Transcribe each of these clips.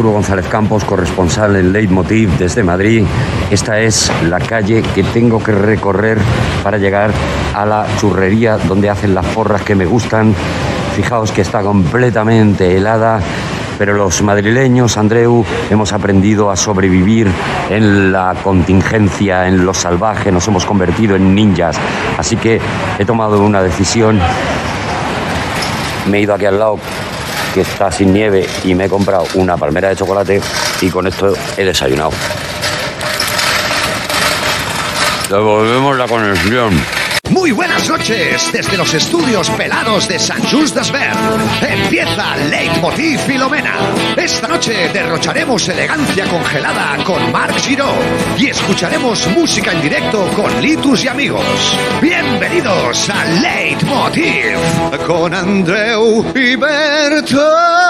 Arturo González Campos, corresponsal en Leitmotiv desde Madrid. Esta es la calle que tengo que recorrer para llegar a la churrería donde hacen las porras que me gustan. Fijaos que está completamente helada, pero los madrileños, Andreu, hemos aprendido a sobrevivir en la contingencia, en lo salvaje, nos hemos convertido en ninjas. Así que he tomado una decisión. Me he ido aquí al lado, que está sin nieve, y me he comprado una palmera de chocolate y con esto he desayunado. Devolvemos la conexión. Muy buenas noches desde los estudios pelados de Sant Just Desvern. Empieza Leitmotiv Filomena. Esta noche derrocharemos elegancia congelada con Marc Giró y escucharemos música en directo con Litus y amigos. Bienvenidos a Leitmotiv con Andreu y Berto.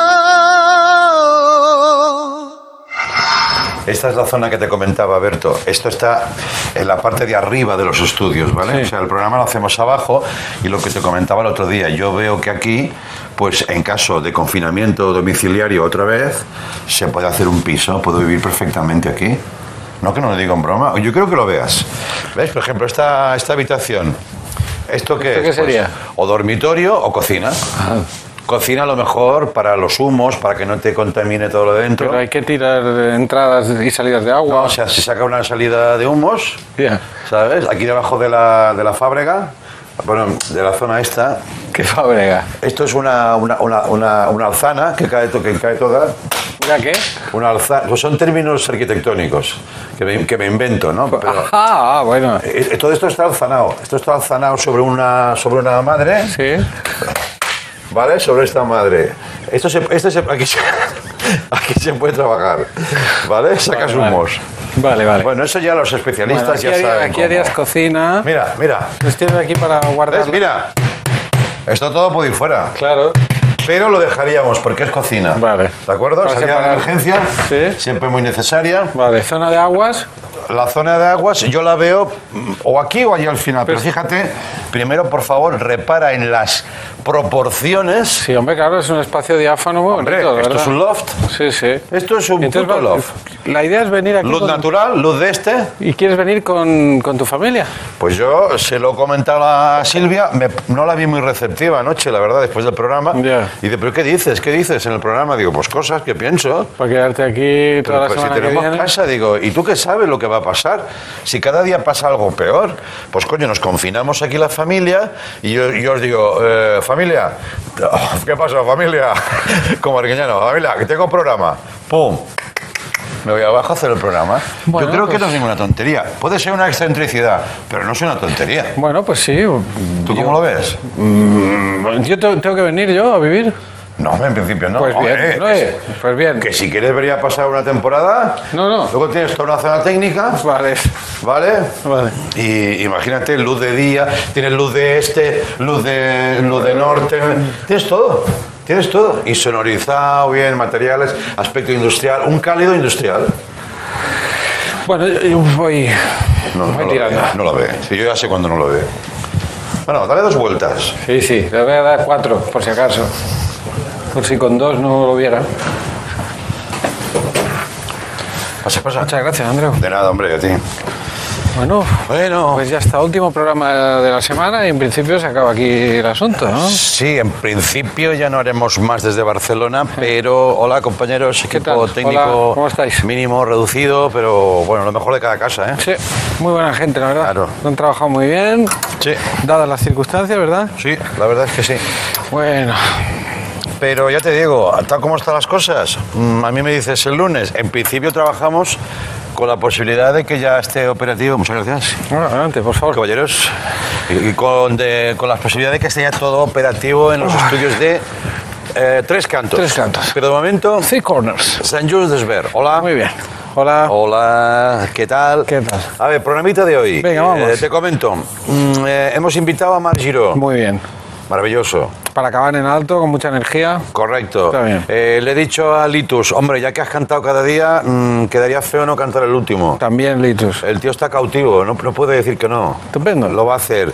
Esta es la zona que te comentaba, Berto. Esto está en la parte de arriba de los estudios, ¿vale? Sí. O sea, el programa lo hacemos abajo y lo que te comentaba el otro día, yo veo que aquí, pues en caso de confinamiento domiciliario otra vez, se puede hacer un piso, puedo vivir perfectamente aquí. No que no lo digo en broma, yo creo que lo veas. ¿Ves? Por ejemplo, esta habitación. ¿Esto qué es? ¿Qué sería? Pues, o dormitorio o cocina. Ah. Cocina a lo mejor para los humos, para que no te contamine todo lo de dentro. Pero hay que tirar entradas y salidas de agua. No, o sea, se saca una salida de humos, yeah. ¿Sabes? Aquí debajo de la fábrega, bueno, de la zona esta. ¿Qué fábrega? Esto es una alzana que cae toda. ¿Una qué? Una alzana. Pues son términos arquitectónicos que me invento, ¿no? Pero, bueno. Todo esto está alzanado. Esto está alzanado sobre una madre. Sí. ¿Vale? Sobre esta madre. Aquí se puede trabajar. ¿Vale? Sacas humos. Vale. Bueno, eso ya los especialistas ya saben. Aquí harías cocina. Mira. Los tienes aquí para guardar. Mira. Esto todo puede ir fuera. Claro. Pero lo dejaríamos porque es cocina. Vale. ¿De acuerdo? Salida de emergencia. Sí. Siempre muy necesaria. Vale. Zona de aguas. La zona de aguas yo la veo o aquí o allí al final. Pero fíjate, primero, por favor, repara en las proporciones. Sí, hombre, claro, es un espacio diáfano muy bonito, esto es un loft. Sí. Esto es un puto loft. La idea es venir aquí. Luz natural, luz de este. ¿Y quieres venir con tu familia? Pues yo se lo he comentado a Silvia, no la vi muy receptiva anoche, la verdad, después del programa. Yeah. Y dice, ¿pero qué dices? ¿Qué dices en el programa? Digo, pues cosas que pienso. Para quedarte aquí toda la semana si tenemos que viene. casa, digo, ¿y tú qué sabes lo que va a pasar? Si cada día pasa algo peor, pues coño, nos confinamos aquí la familia y yo os digo, familia, ¿qué pasa, familia? Como arguiñano, familia, que tengo programa. ¡Pum! Me voy abajo a hacer el programa. Bueno, yo creo pues, que no es ninguna tontería. Puede ser una excentricidad, pero no es una tontería. Bueno, pues sí. ¿Tú cómo lo ves? Yo tengo que venir yo a vivir. No, en principio no. Pues bien, pues bien. Que si quieres venir a pasar una temporada, no. Luego tienes toda una zona técnica. Vale. Y imagínate, luz de día, tienes luz de este, luz de norte, tienes todo. Y sonorizado, bien, materiales, aspecto industrial, un cálido industrial. Bueno, yo voy tirando. No lo ve. Sí, yo ya sé cuándo no lo ve. Bueno, dale 2 vueltas. Sí, le voy a dar 4, por si acaso. Por si con 2 no lo viera. Pasa. Muchas gracias, Andreu. De nada, hombre, a ti. Bueno, pues ya está, último programa de la semana y en principio se acaba aquí el asunto, ¿no? Sí, en principio ya no haremos más desde Barcelona, pero hola compañeros, equipo técnico. Hola, ¿cómo estáis? Mínimo, reducido, pero bueno, lo mejor de cada casa, ¿eh? Sí, muy buena gente, la verdad. Claro. Han trabajado muy bien, sí, dadas las circunstancias, ¿verdad? Sí, la verdad es que sí. Bueno. Pero ya te digo, tal como están las cosas, a mí me dices el lunes, en principio trabajamos con la posibilidad de que ya esté operativo. Muchas gracias. Bueno, adelante, por favor. Caballeros. Y con la posibilidad de que esté ya todo operativo en los estudios de Tres Cantos. Pero de momento... Three Corners. Sant Just Desvern. Hola. Muy bien. Hola. Hola, ¿qué tal? ¿Qué tal? A ver, programita de hoy. Venga, vamos. Te comento. Hemos invitado a Marc Giró. Muy bien. Maravilloso. Para acabar en alto, con mucha energía. Correcto. Está bien. Le he dicho a Litus, hombre, ya que has cantado cada día, quedaría feo no cantar el último. También, Litus. El tío está cautivo, no puede decir que no. Estupendo. Lo va a hacer.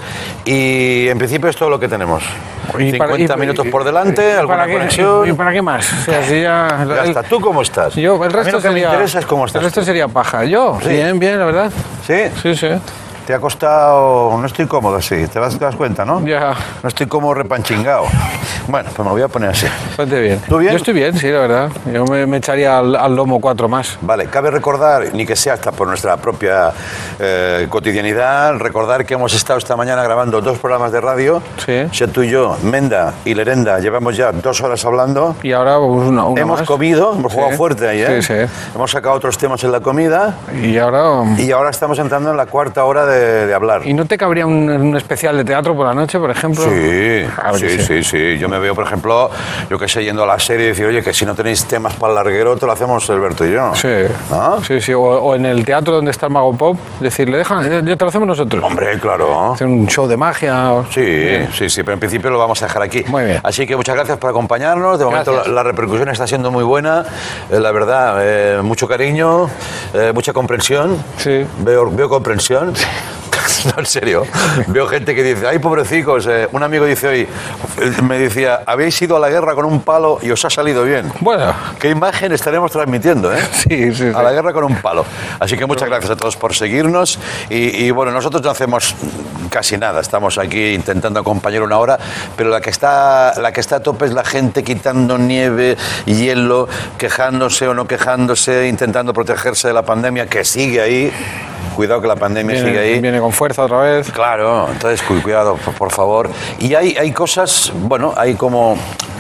Y en principio es todo lo que tenemos. 50 minutos por delante, alguna conexión. ¿Y para qué más? O sea, si ya está. ¿Tú cómo estás? Yo, el resto a mí lo que sería, me interesa es cómo estás. El resto sería paja. Yo, Sí. bien, la verdad. ¿Sí? Sí. Te ha costado... No estoy cómodo así, te das cuenta, ¿no? Ya. No estoy como repanchingado. Bueno, pues me voy a poner así. Ponte bien. ¿Tú bien? Yo estoy bien, sí, la verdad. Yo me echaría al lomo 4 más. Vale, cabe recordar, ni que sea hasta por nuestra propia cotidianidad, recordar que hemos estado esta mañana grabando 2 programas de radio. Sí. Si tú y yo, Menda y Lerenda, llevamos ya 2 horas hablando. Y ahora una Hemos más. comido, hemos Sí. jugado fuerte ahí, ¿eh? Sí. Hemos sacado otros temas en la comida Y ahora estamos entrando en la 4ª hora de hablar. ¿Y no te cabría un especial de teatro por la noche, por ejemplo? Sí, Claro que sí. Yo me veo, por ejemplo, yo que sé, yendo a la serie y decir, oye, que si no tenéis temas para el larguero, te lo hacemos Alberto y yo. Sí. ¿Ah? Sí. O en el teatro donde está el Mago Pop, decirle, ya te lo hacemos nosotros. Hombre, claro. Hacer un show de magia. Sí, pero en principio lo vamos a dejar aquí. Muy bien. Así que muchas gracias por acompañarnos. De momento Gracias. la repercusión está siendo muy buena. La verdad, mucho cariño, mucha comprensión. Sí. Veo comprensión. No, en serio. Veo gente que dice, ay, pobrecicos. Un amigo dice hoy, me decía, habéis ido a la guerra con un palo y os ha salido bien. Bueno. ¿Qué imagen estaremos transmitiendo, eh? Sí. A la guerra con un palo. Así que muchas gracias a todos por seguirnos. Y bueno, nosotros no hacemos casi nada. Estamos aquí intentando acompañar una hora, pero la que está a tope es la gente quitando nieve, hielo, quejándose o no quejándose, intentando protegerse de la pandemia que sigue ahí. Cuidado que la pandemia sigue ahí. Viene con fuerza otra vez. Claro, entonces cuidado, por favor. Y hay cosas, bueno, hay como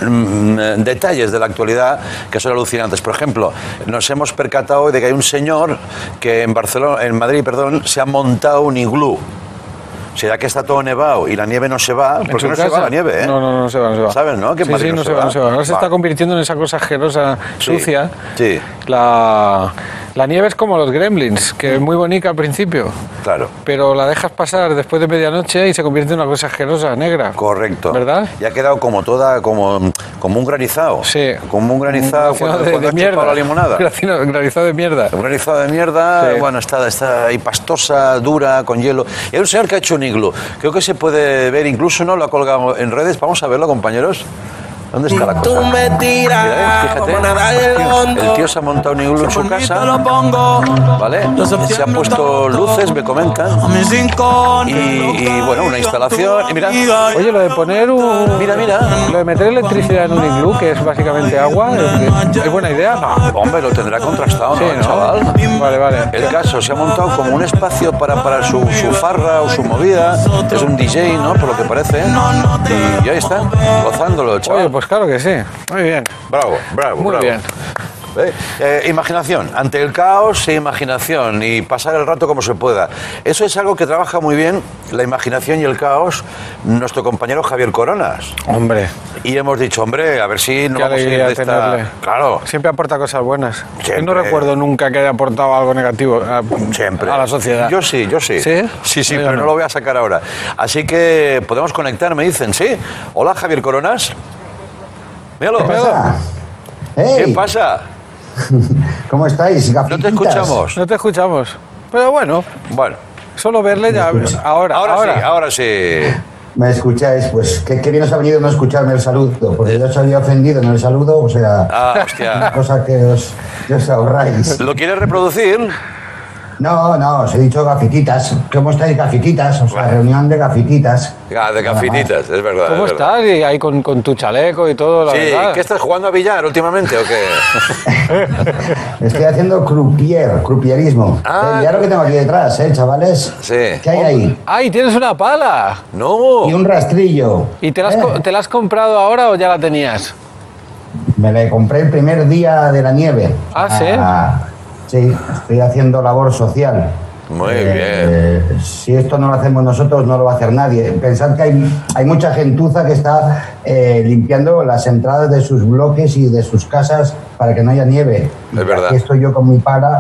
detalles de la actualidad que son alucinantes. Por ejemplo, nos hemos percatado de que hay un señor que en Madrid, se ha montado un iglú. O sea, ya que está todo nevado y la nieve no se va, porque no se va la nieve, ¿eh? No se va. ¿Sabes, no? Que en Madrid no se va. Ahora se está convirtiendo en esa cosa asquerosa, sucia. Sí. La nieve es como los gremlins, que es muy bonita al principio. Claro. Pero la dejas pasar después de medianoche y se convierte en una cosa asquerosa, negra. Correcto. ¿Verdad? Y ha quedado como un granizado. Sí. Como un granizado cuando de has mierda. chupado la limonada. Granizado de mierda. Un granizado de mierda, Sí. bueno, está ahí pastosa, dura, con hielo. Y hay un señor que ha hecho un iglú. Creo que se puede ver, incluso no lo ha colgado en redes. Vamos a verlo, compañeros. ¿Dónde está la cosa? Tú me tiras, Mira, fíjate. vamos a nadar hondo. El tío se ha montado un iglú en su casa, Lo pongo. ¿vale? Se ha puesto luces, me comentan. A mis rincones. Y bueno, una instalación. Y mira, Oye, lo de poner mira. Lo de meter electricidad en un iglú, que es básicamente agua, ¿es buena idea? No. Hombre, lo tendrá contrastado, Sí, ¿no, ¿no? chaval? Vale. El caso, se ha montado como un espacio para su farra o su movida. Es un DJ, ¿no? Por lo que parece. Y ahí está, gozándolo, chaval. Oye, pues claro que sí. Muy bien. Bravo. Muy bien. Imaginación. Ante el caos, imaginación. Y pasar el rato como se pueda. Eso es algo que trabaja muy bien, la imaginación y el caos, nuestro compañero Javier Coronas. Hombre, Y hemos dicho, hombre, a ver si no qué vamos a ir alegría de esta... tenerle. Claro. Siempre aporta cosas buenas. Siempre. No recuerdo nunca que haya aportado algo negativo Siempre. a la sociedad. Yo sí. ¿Sí? Sí, Yo pero no. no lo voy a sacar ahora. Así que podemos conectar, me dicen, ¿sí? Hola, Javier Coronas. Míralo. ¡Hey! ¿Qué pasa? ¿Cómo estáis, No te gafititas? escuchamos. No te escuchamos. Pero bueno, Bueno, solo verle ya. ahora sí. ¿Me escucháis? Pues qué bien os ha venido no escucharme el saludo, porque yo os había ofendido en el saludo, o sea, Ah, hostia. cosa que os ahorráis. ¿Lo quieres reproducir? No, os he dicho gafititas. ¿Cómo estáis, gafititas? O sea, reunión de gafititas. Ah, de gafititas, es verdad. ¿Cómo es verdad. estás? Y ahí con tu chaleco y todo, la Sí, verdad. ¿qué estás jugando a billar últimamente o qué? Estoy haciendo crupierismo. Ah. Ya lo que tengo aquí detrás, chavales. Sí. ¿Qué hay ahí? ¡Ay, tienes una pala! No. Y un rastrillo. ¿Y te la has comprado ahora o ya la tenías? Me la compré el primer día de la nieve. Ah, ¿sí? Sí, estoy haciendo labor social. Muy bien. Si esto no lo hacemos nosotros, no lo va a hacer nadie. Pensad que hay mucha gentuza que está limpiando las entradas de sus bloques y de sus casas para que no haya nieve. Es verdad. Aquí estoy yo con mi pala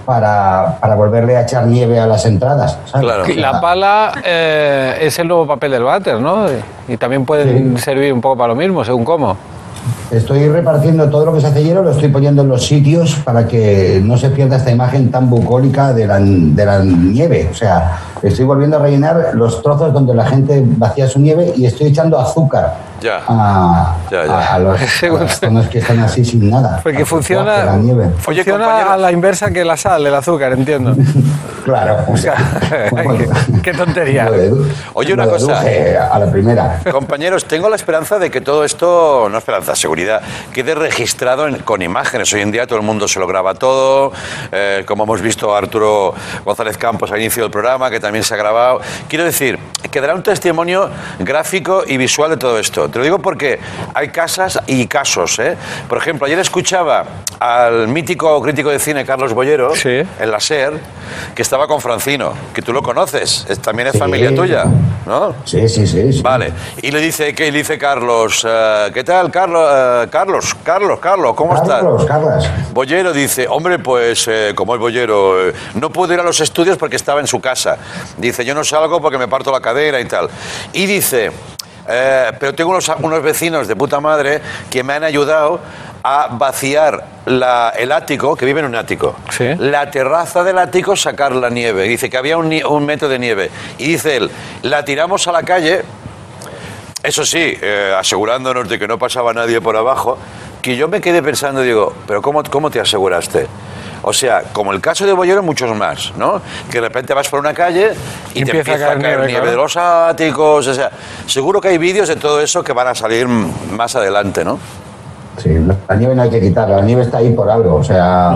para volverle a echar nieve a las entradas, ¿sabes? Claro. O sea, La pala es el nuevo papel del váter, ¿no? Y también pueden servir un poco para lo mismo, según cómo. estoy repartiendo todo lo que se hace hielo, lo estoy poniendo en los sitios para que no se pierda esta imagen tan bucólica de la nieve. O sea, estoy volviendo a rellenar los trozos donde la gente vacía su nieve y estoy echando azúcar a las zonas que están así sin nada. Porque funciona, la nieve. funciona a la inversa que la sal, el azúcar, entiendo. Claro. O sea, qué tontería. Oye, una cosa. A la primera. Compañeros, tengo la esperanza de que todo esto, no esperanza, seguridad, quede registrado con imágenes. Hoy en día todo el mundo se lo graba todo, como hemos visto a Arturo González Campos al inicio del programa, que también se ha grabado. Quiero decir, quedará un testimonio gráfico y visual de todo esto. Te lo digo porque hay casas y casos, ¿eh? Por ejemplo, ayer escuchaba al mítico crítico de cine Carlos Bollero, en la SER, que estaba con Francino, que tú lo conoces, también es familia tuya, ¿no? Sí. Vale, y le dice Carlos, ¿qué tal, Carlos, ¿cómo estás? Carlos. Bollero dice, hombre, pues, como es Bollero, no puedo ir a los estudios porque estaba en su casa. Dice, yo no salgo porque me parto la cadera y tal. Y dice, pero tengo unos vecinos de puta madre que me han ayudado a vaciar el ático, que vive en un ático, la terraza del ático, sacar la nieve. Dice que había un metro de nieve. Y dice él, la tiramos a la calle, eso sí, asegurándonos de que no pasaba nadie por abajo, que yo me quedé pensando, digo, pero ¿cómo te aseguraste? O sea, como el caso de Bollero, muchos más, ¿no? Que de repente vas por una calle y te empieza a caer nieve de los áticos, o sea, seguro que hay vídeos de todo eso que van a salir más adelante, ¿no? Sí, la nieve no hay que quitarla, la nieve está ahí por algo, o sea,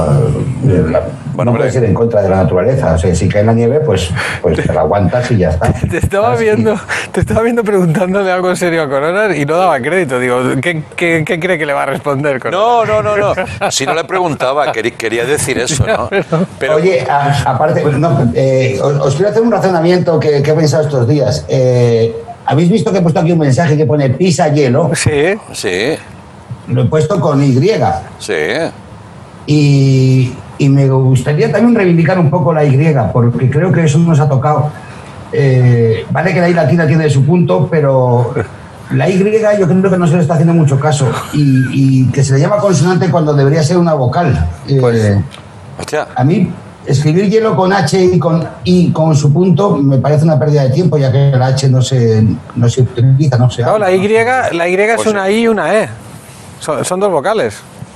no puedes ir en contra de la naturaleza, o sea, si cae la nieve, pues te la aguantas y ya está. Te estaba viendo preguntándole algo en serio a Coronas y no daba crédito, digo, ¿qué cree que le va a responder Coronas? No, si no le preguntaba, quería decir eso, ¿no? Pero... Oye, aparte, os quiero hacer un razonamiento que he pensado estos días. ¿Habéis visto que he puesto aquí un mensaje que pone pisa hielo? Sí. Lo he puesto con Y. Sí. Y me gustaría también reivindicar un poco la Y, porque creo que eso nos ha tocado. Vale que la I latina tiene su punto, pero la Y yo creo que no se le está haciendo mucho caso. Y que se le llama consonante cuando debería ser una vocal. A mí, escribir hielo con H y con I con su punto me parece una pérdida de tiempo, ya que la H no se utiliza, no se habla. Claro, la Y es una I y una E. Son dos vocales.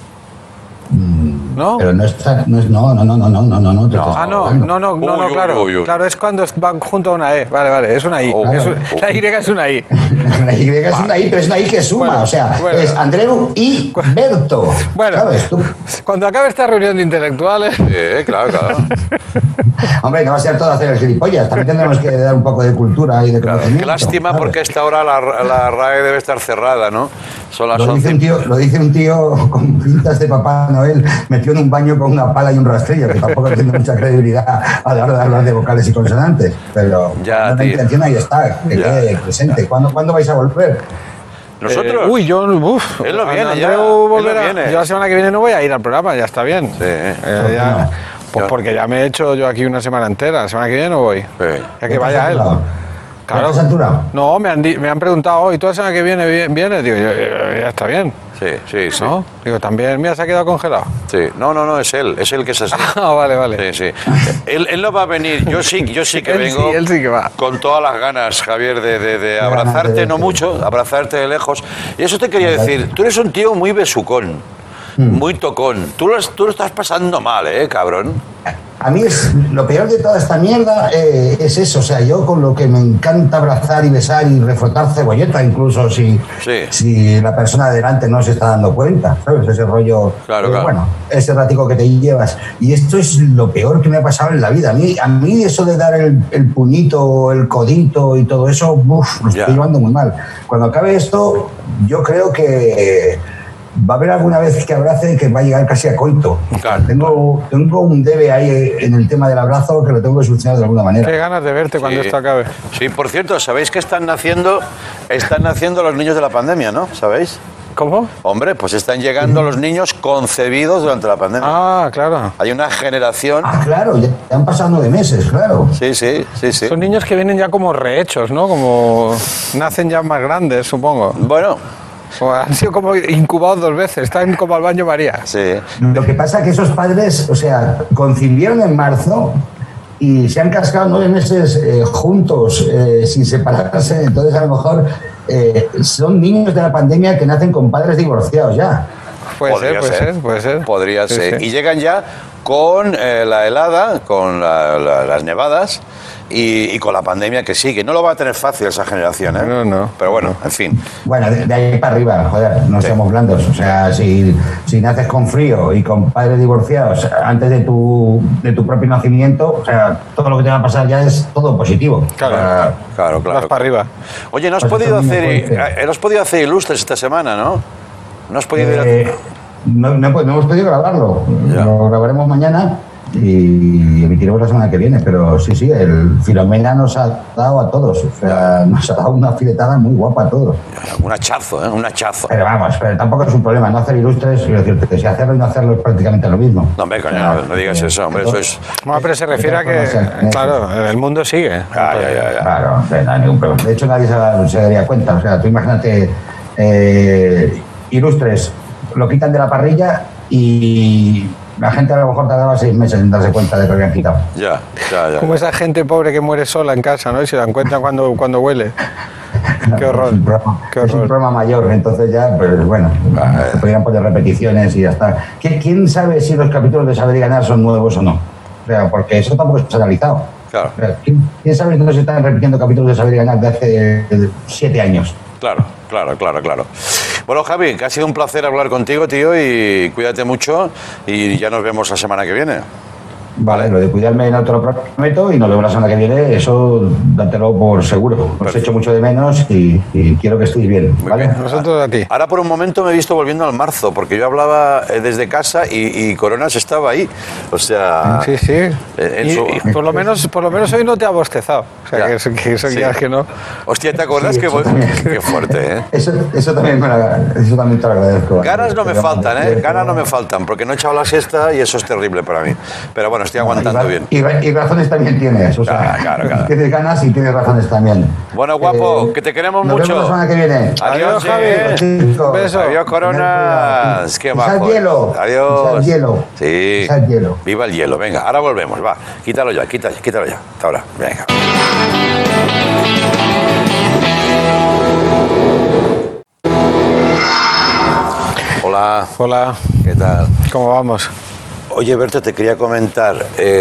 ¿No? Pero no está. No, claro. Claro, es cuando van junto a una E. Vale, es una I. La Y es una I. La Y es una I, pero es una I que suma. O sea, es Andreu y Berto. Bueno, ¿sabes? Cuando acabe esta reunión de intelectuales. Claro. Hombre, no va a ser todo hacer el gilipollas. También tendremos que dar un poco de cultura y de conocimiento. Qué lástima, ¿sabes? Porque a esta hora la RAE debe estar cerrada, ¿no? Son las 11. Lo dice un tío con pintas de Papá Noel metido en un baño con una pala y un rastrillo, que tampoco tiene mucha credibilidad a la hora de hablar de vocales y consonantes. Pero la intención ahí está, que quede presente. ¿Cuándo vais a volver? Nosotros. Él no viene ya. Yo la semana que viene no voy a ir al programa, ya está bien. Porque ya me he hecho yo aquí una semana entera. La semana que viene no voy. Ya que vaya él. Claro. ¿Estás saturado? No, me han preguntado, ¿y tú la semana que viene? Digo, ya está bien. Sí. ¿No? Digo, también, mira, se ha quedado congelado. Sí. No, es él que es así. Vale. Sí. Él no va a venir, yo sí que vengo. Él sí que va. Con todas las ganas, Javier, de abrazarte, no mucho, abrazarte de lejos. Y eso te quería decir, tú eres un tío muy besucón, muy tocón. Tú lo estás pasando mal, cabrón. A mí lo peor de toda esta mierda es eso, o sea, yo con lo que me encanta abrazar y besar y refrotar cebolleta, incluso si la persona de delante no se está dando cuenta, ¿sabes? Ese rollo, claro. Bueno, ese ratico que te llevas. Y esto es lo peor que me ha pasado en la vida. A mí eso de dar el puñito, el codito y todo eso, lo estoy llevando muy mal. Cuando acabe esto, yo creo que va a haber alguna vez que abrace que va a llegar casi a coito. Claro. Tengo un debe ahí en el tema del abrazo que lo tengo que solucionar de alguna manera. Qué ganas de verte cuando esto acabe. Sí, por cierto, ¿sabéis que están naciendo los niños de la pandemia, no? ¿Sabéis? ¿Cómo? Hombre, pues están llegando los niños concebidos durante la pandemia. Ah, claro. Hay una generación... Ah, claro, ya han pasado 9 meses, claro. Sí. Son niños que vienen ya como rehechos, ¿no? Como nacen ya más grandes, supongo. Bueno... O han sido como incubados 2 veces, están como al baño María. Sí. Lo que pasa es que esos padres, o sea, concibieron en marzo y se han cascado 9 meses juntos, sin separarse. Entonces, a lo mejor son niños de la pandemia que nacen con padres divorciados ya. Puede ser. Podría ser. Sí. Y llegan ya con la helada, con las nevadas y con la pandemia que sigue. No lo va a tener fácil esa generación, ¿eh? No. Pero bueno, en fin. Bueno, de ahí para arriba, joder, no seamos blandos. O sea, si naces con frío y con padres divorciados antes de tu propio nacimiento, o sea, todo lo que te va a pasar ya es todo positivo. Claro. Vas para arriba. Oye, ¿no has Pues podido esto es muy fuerte. podido hacer ilustres esta semana, no? ¿No has podido ir a... No hemos podido grabarlo. Ya. Lo grabaremos mañana y emitiremos la semana que viene. Pero sí, el Filomena nos ha dado a todos. O sea, nos ha dado una filetada muy guapa a todos. Un hachazo, ¿eh? Un hachazo. Pero vamos, tampoco es un problema. No hacer ilustres, quiero decirte que si hacerlo y no hacerlo es prácticamente lo mismo. No, hombre, coño, no digas eso, hombre. Eso es... No, pero se refiere a que, claro, el mundo sigue. Ya. Claro, no hay ningún problema. De hecho, nadie se daría cuenta. O sea, tú imagínate ilustres, lo quitan de la parrilla y la gente a lo mejor tardaba 6 meses en darse cuenta de que lo habían quitado. Ya. Como esa gente pobre que muere sola en casa, ¿no? Y se dan cuenta cuando huele. Qué horror. Es un problema mayor, entonces ya, pues bueno, se podrían poner repeticiones y ya está. ¿Quién sabe si los capítulos de Saber y Ganar son nuevos o no? O sea, porque eso tampoco se ha analizado. Claro. O sea, ¿quién sabe si no se están repitiendo capítulos de Saber y Ganar de hace 7 años? Claro. Bueno, Javi, que ha sido un placer hablar contigo, tío, y cuídate mucho y ya nos vemos la semana que viene. Vale, lo de cuidarme no te lo prometo y nos vemos la semana que viene, eso dátelo por seguro. Os echo mucho de menos y quiero que estéis bien, ¿vale? Nosotros a ti. Ahora por un momento me he visto volviendo al marzo, porque yo hablaba desde casa y Coronas estaba ahí. O sea... Sí. Y por lo menos hoy no te ha bostezado. O sea, Ya. que eso quieras que no. Hostia, ¿te acuerdas? Sí, Qué fuerte, ¿eh? Eso también te lo agradezco. Ganas no me faltan, ¿eh? Ganas no me faltan, porque no he echado la siesta y eso es terrible para mí. Pero bueno, estoy aguantando bien. Y razones también tienes. O sea, Claro. tienes ganas y tienes razones también. Bueno, guapo, que te queremos nos mucho. vemos la semana que viene. Adiós, Javi. Chicos. Beso. Adiós, Coronas. Qué Pisad bajo. hielo. Adiós. Pisad hielo. Sí. Pisad hielo. Viva el hielo. Venga, ahora volvemos. Va, quítalo ya. Hasta ahora. Venga. Hola. ¿Qué tal? ¿Cómo vamos? Oye, Berto, te quería comentar.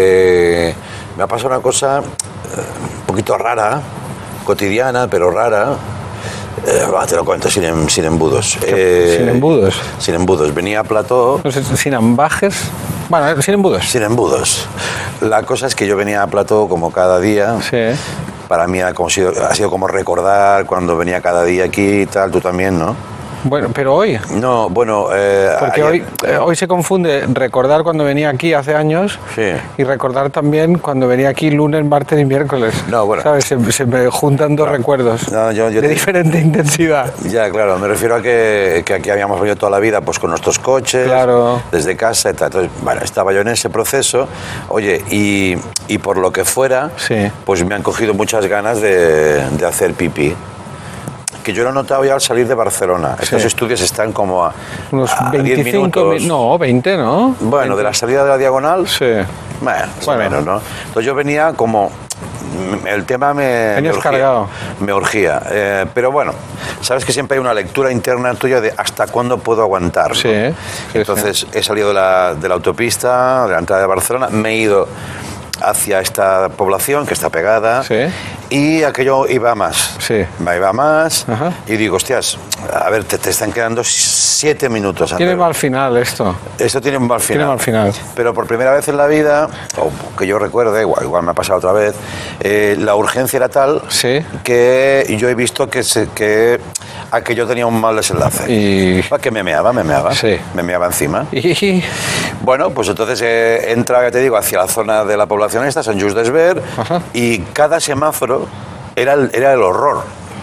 Me ha pasado una cosa un poquito rara, cotidiana, pero rara. Te lo cuento sin embudos. ¿Sin embudos? Sin embudos. Venía a Plató... No sé, sin ambajes. Bueno, sin embudos. Sin embudos. La cosa es que yo venía a Plató como cada día. Sí. Para mí ha sido como recordar cuando venía cada día aquí y tal. Tú también, ¿no? Bueno, pero hoy. No, bueno... Porque hoy se confunde recordar cuando venía aquí hace años Sí. y recordar también cuando venía aquí lunes, martes y miércoles. No, bueno. ¿Sabes? Se me juntan dos recuerdos No, yo de te- diferente intensidad. Ya, claro, me refiero a que aquí habíamos venido toda la vida pues con nuestros coches, Claro. desde casa y tal. Entonces, bueno, estaba yo en ese proceso. Oye, y por lo que fuera, Sí. pues me han cogido muchas ganas de hacer pipí. Que yo lo he notado ya al salir de Barcelona. Estos Sí. estudios están como a Unos 10 25 minutos. No, 20, ¿no? Bueno, de la salida de la diagonal, Sí. bueno, más o Bueno. menos, ¿no? Entonces yo venía como... El tema Venías urgía, cargado. me urgía. Pero bueno, sabes que siempre hay una lectura interna tuya de hasta cuándo puedo aguantar, ¿no? Sí, sí, Entonces he salido de la autopista, de la entrada de Barcelona, me he ido hacia esta población que está pegada Sí. y aquello iba a más. Sí. Me iba a más Ajá. y digo, hostias, a ver, te están quedando 7 minutos. Tiene Andreu. mal final esto. Esto tiene un mal final. Tiene mal final. Pero por primera vez en la vida, o que yo recuerde, igual me ha pasado otra vez, la urgencia era tal Sí. que yo he visto que aquello tenía un mal desenlace. Y- Que me meaba. Sí. Me meaba encima. Y Bueno, pues entonces entra, ya te digo, hacia la zona de la población esta, Sant Just Desvern, Ajá. y cada semáforo era el horror.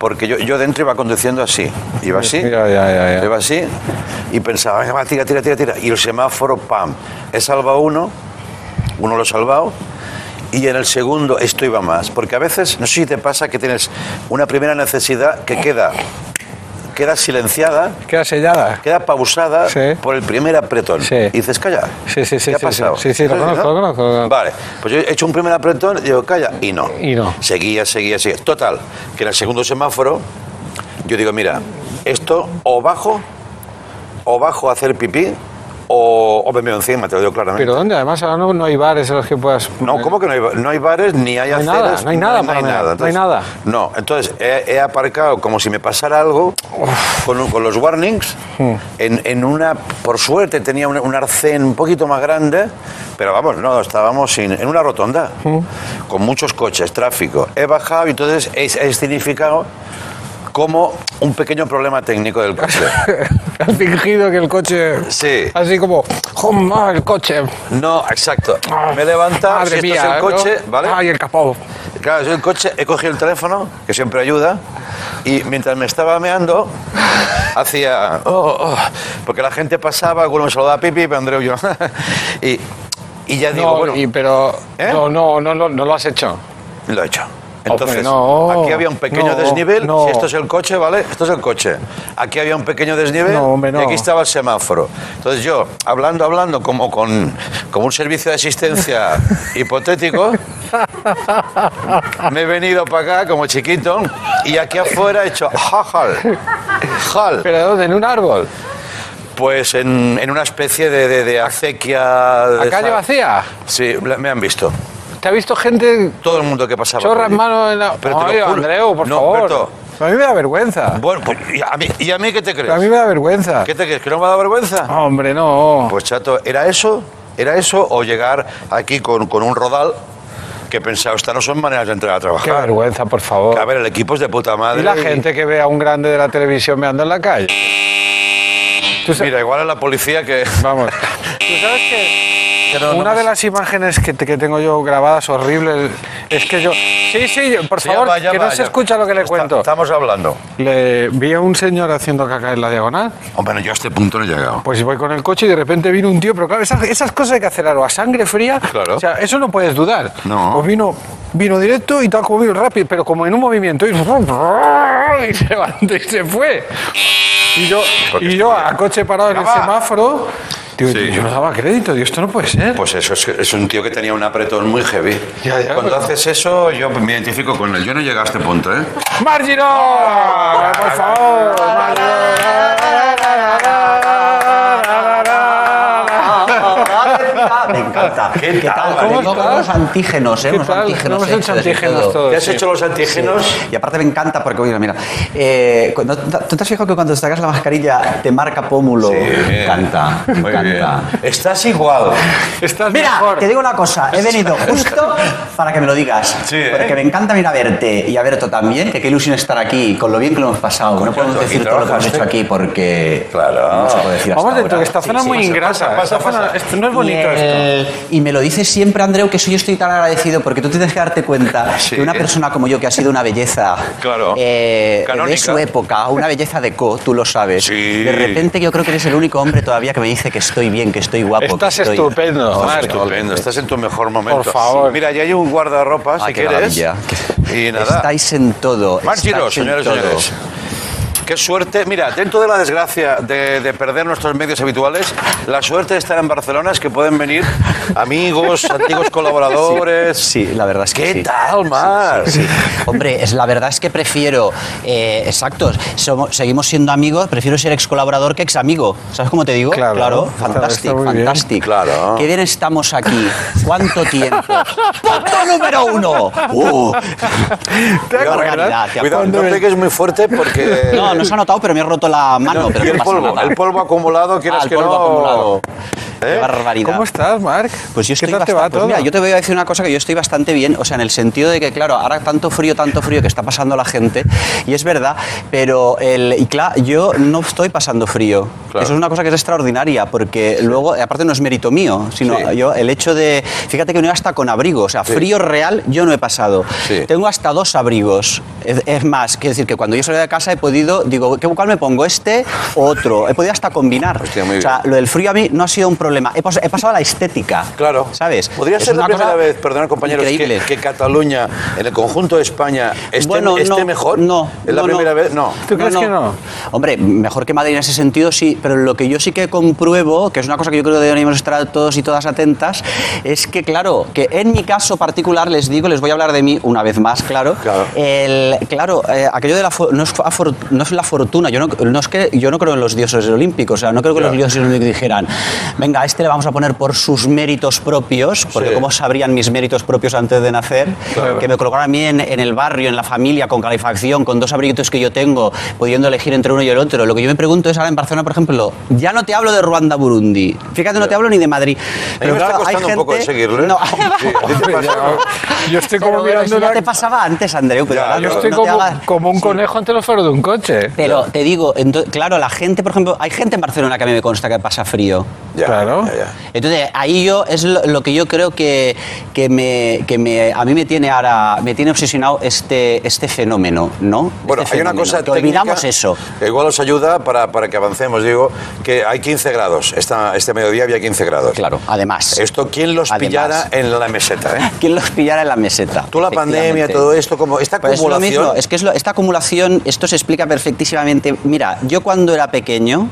porque yo dentro iba conduciendo así. Iba así, Ya. iba así, y pensaba, venga, va, tira. Y el semáforo, ¡pam! He salvado uno lo he salvado, y en el segundo esto iba más. Porque a veces, no sé si te pasa que tienes una primera necesidad que queda silenciada, queda sellada, queda pausada por el primer apretón. Sí. Y dices, calla. Sí. ¿Qué ha pasado? Sí, lo conozco. Vale, pues yo he hecho un primer apretón y digo, calla, y no. Seguía. Total, que en el segundo semáforo yo digo, mira, esto o bajo a hacer pipí o me meo encima, te lo digo claramente. ¿Pero dónde? Además ahora no hay bares en los que puedas... No, ¿cómo que no hay bares? No hay bares, ni hay aceras. No hay nada. Entonces, no, entonces he aparcado como si me pasara algo con los warnings en una... Por suerte tenía un arcén un poquito más grande, pero vamos, no, estábamos en una rotonda con muchos coches, tráfico. He bajado y entonces he significado como un pequeño problema técnico del coche. Has fingido que el coche... Sí. Así como, el coche. No, exacto. Me he levantado, Madre si mía, esto es el coche, ¿no? ¿vale? Ay, el capó. Claro, yo el coche, he cogido el teléfono, que siempre ayuda, y mientras me estaba meando, hacía... porque la gente pasaba, alguno me saludaba, pipi, Andreu, yo... y ya digo, bueno... Pero no lo has hecho. Lo he hecho. Entonces, Hombre, aquí había un pequeño desnivel. Si esto es el coche, ¿vale? Esto es el coche. Aquí había un pequeño desnivel y aquí estaba el semáforo. Entonces yo, hablando como un servicio de asistencia hipotético, me he venido para acá como chiquito y aquí afuera he hecho jal. ¿Pero dónde? ¿En un árbol? Pues en una especie de acequia... ¿A calle vacía? Sí, me han visto. ¿Te ha visto gente? Todo el mundo que pasaba. Chorra en mano en la... Pero te lo juro. Andreu, por favor. Berto. A mí me da vergüenza. Bueno, pues, ¿y a mí qué te crees? Pero a mí me da vergüenza. ¿Qué te crees? ¿Que no me da vergüenza? Hombre, no. Pues chato, ¿era eso o llegar aquí con un rodal que pensaba, estas no son maneras de entrar a trabajar? Qué vergüenza, por favor. Que, a ver, el equipo es de puta madre. ¿Y la gente que ve a un grande de la televisión meando en la calle? Mira, igual es la policía que... Vamos. ¿Tú sabes que una de las imágenes que tengo yo grabadas horribles es que yo... Sí, por favor, que no se escucha lo que le cuento. Estamos hablando. Le vi a un señor haciendo caca en la diagonal. Hombre, yo a este punto no he llegado. Pues voy con el coche y de repente vino un tío, pero claro, esas cosas hay que hacerlo a sangre fría. Claro. O sea, eso no puedes dudar. No. Pues vino directo y tal como vino rápido, pero como en un movimiento. Y se levantó y se fue. Y yo a coche parado en el semáforo... Sí. Yo no daba crédito, digo, esto no puede ser. Pues eso es un tío que tenía un apretón muy heavy. Cuando haces eso, yo me identifico con él. Yo no llegué a este punto, ¿eh? ¡Margino! ¡Por favor! Me encanta. ¿Qué tal? Tengo unos antígenos, ¿Qué tal? Unos hemos hecho antígenos todos. ¿Te has hecho los antígenos? Sí. Y aparte me encanta porque, mira. ¿Tú te has fijado que cuando te sacas la mascarilla te marca pómulo? Sí. Me encanta. Estás igual. Mira, mejor. te digo una cosa. He venido justo para que me lo digas. Sí, porque me encanta venir a verte y a Berto también, que qué ilusión estar aquí, con lo bien que lo hemos pasado. No podemos decir todo lo que hemos hecho aquí porque... Claro. No se puede decir hasta Vamos dentro, ahora. que esta zona es muy ingrasa. Esto no es bonito esto. Y me lo dices siempre, Andreu, que yo estoy tan agradecido porque tú tienes que darte cuenta que una persona como yo, que ha sido una belleza de su época, una belleza de tú lo sabes, de repente yo creo que eres el único hombre todavía que me dice que estoy bien, que estoy guapo. Estás estupendo, estupendo, estás en tu mejor momento. Por favor. Mira, ya hay un guardarropa, si quieres. Maravilla. Y nada. Estáis en todo. Margino, señores y señores. Qué suerte. Mira, dentro de la desgracia de perder nuestros medios habituales, la suerte de estar en Barcelona es que pueden venir amigos, antiguos colaboradores. Sí, la verdad es que sí. ¿Qué tal, Mar? Sí. Hombre, la verdad es que prefiero, exacto, seguimos siendo amigos, prefiero ser ex colaborador que ex amigo. ¿Sabes cómo te digo? Claro, fantástico. Claro. Qué bien estamos aquí. ¿Cuánto tiempo? ¡Punto número 1! ¿Te acuerdas? Cuidado, no pegues muy fuerte porque... No se ha notado, pero me he roto la mano. No, pero y no pasa nada. el polvo acumulado, quieras que polvo no... acumulado. Qué barbaridad. ¿Cómo estás, Marc? Pues yo estoy ¿Qué tal te va todo? Mira, yo te voy a decir una cosa, que yo estoy bastante bien, o sea, en el sentido de que, claro, ahora tanto frío que está pasando la gente, y es verdad, pero claro, yo no estoy pasando frío. Claro. Eso es una cosa que es extraordinaria, porque luego, aparte no es mérito mío, sino yo, el hecho de, fíjate que no hasta con abrigo, o sea, frío real yo no he pasado. Tengo hasta 2 abrigos. Es más, quiero decir que cuando yo salí de casa he podido, digo, ¿cuál me pongo? ¿Este o otro? He podido hasta combinar. Hostia, o sea, lo del frío a mí no ha sido un problema. He pasado a la estética. Claro. ¿Sabes? Podría ser la primera vez, perdonad compañeros, que Cataluña, en el conjunto de España, esté mejor. No. ¿Es la primera vez? No. ¿Tú crees que no? Hombre, mejor que Madrid en ese sentido sí, pero lo que yo sí que compruebo, que es una cosa que yo creo que deberíamos estar todos y todas atentas, es que, claro, que en mi caso particular, les voy a hablar de mí una vez más, claro. Aquello de no es la fortuna, yo no creo en los dioses olímpicos, o sea, no creo que los dioses olímpicos dijeran, venga, a este le vamos a poner por sus méritos propios, porque cómo sabrían mis méritos propios antes de nacer, que me colocaran a mí en el barrio, en la familia, con calefacción, con 2 abriguitos que yo tengo, pudiendo elegir entre uno y el otro. Lo que yo me pregunto es ahora en Barcelona, por ejemplo, ya no te hablo de Ruanda, Burundi, fíjate, no te hablo ni de Madrid. Pero claro, me está costando un poco de seguirlo, ¿eh? No. Yo estoy como mirando... Ya te pasaba antes, Andreu, pero yo estoy como un conejo ante los faros de un coche. Pero te digo, claro, la gente, por ejemplo, hay gente en Barcelona que a mí me consta que pasa frío. Claro. Entonces, ahí es lo que yo creo que a mí me tiene obsesionado este fenómeno, ¿no? Bueno, hay una cosa que olvidamos eso. Que igual os ayuda para que avancemos, digo, que hay 15 grados. Este mediodía había 15 grados. Claro, además. Esto, ¿quién los pillara en la meseta? ¿Quién los pillara en la meseta? Tú, la pandemia, todo esto, como esta acumulación... Pues es lo mismo, es que esta acumulación, esto se explica perfectísimamente. Mira, yo cuando era pequeño,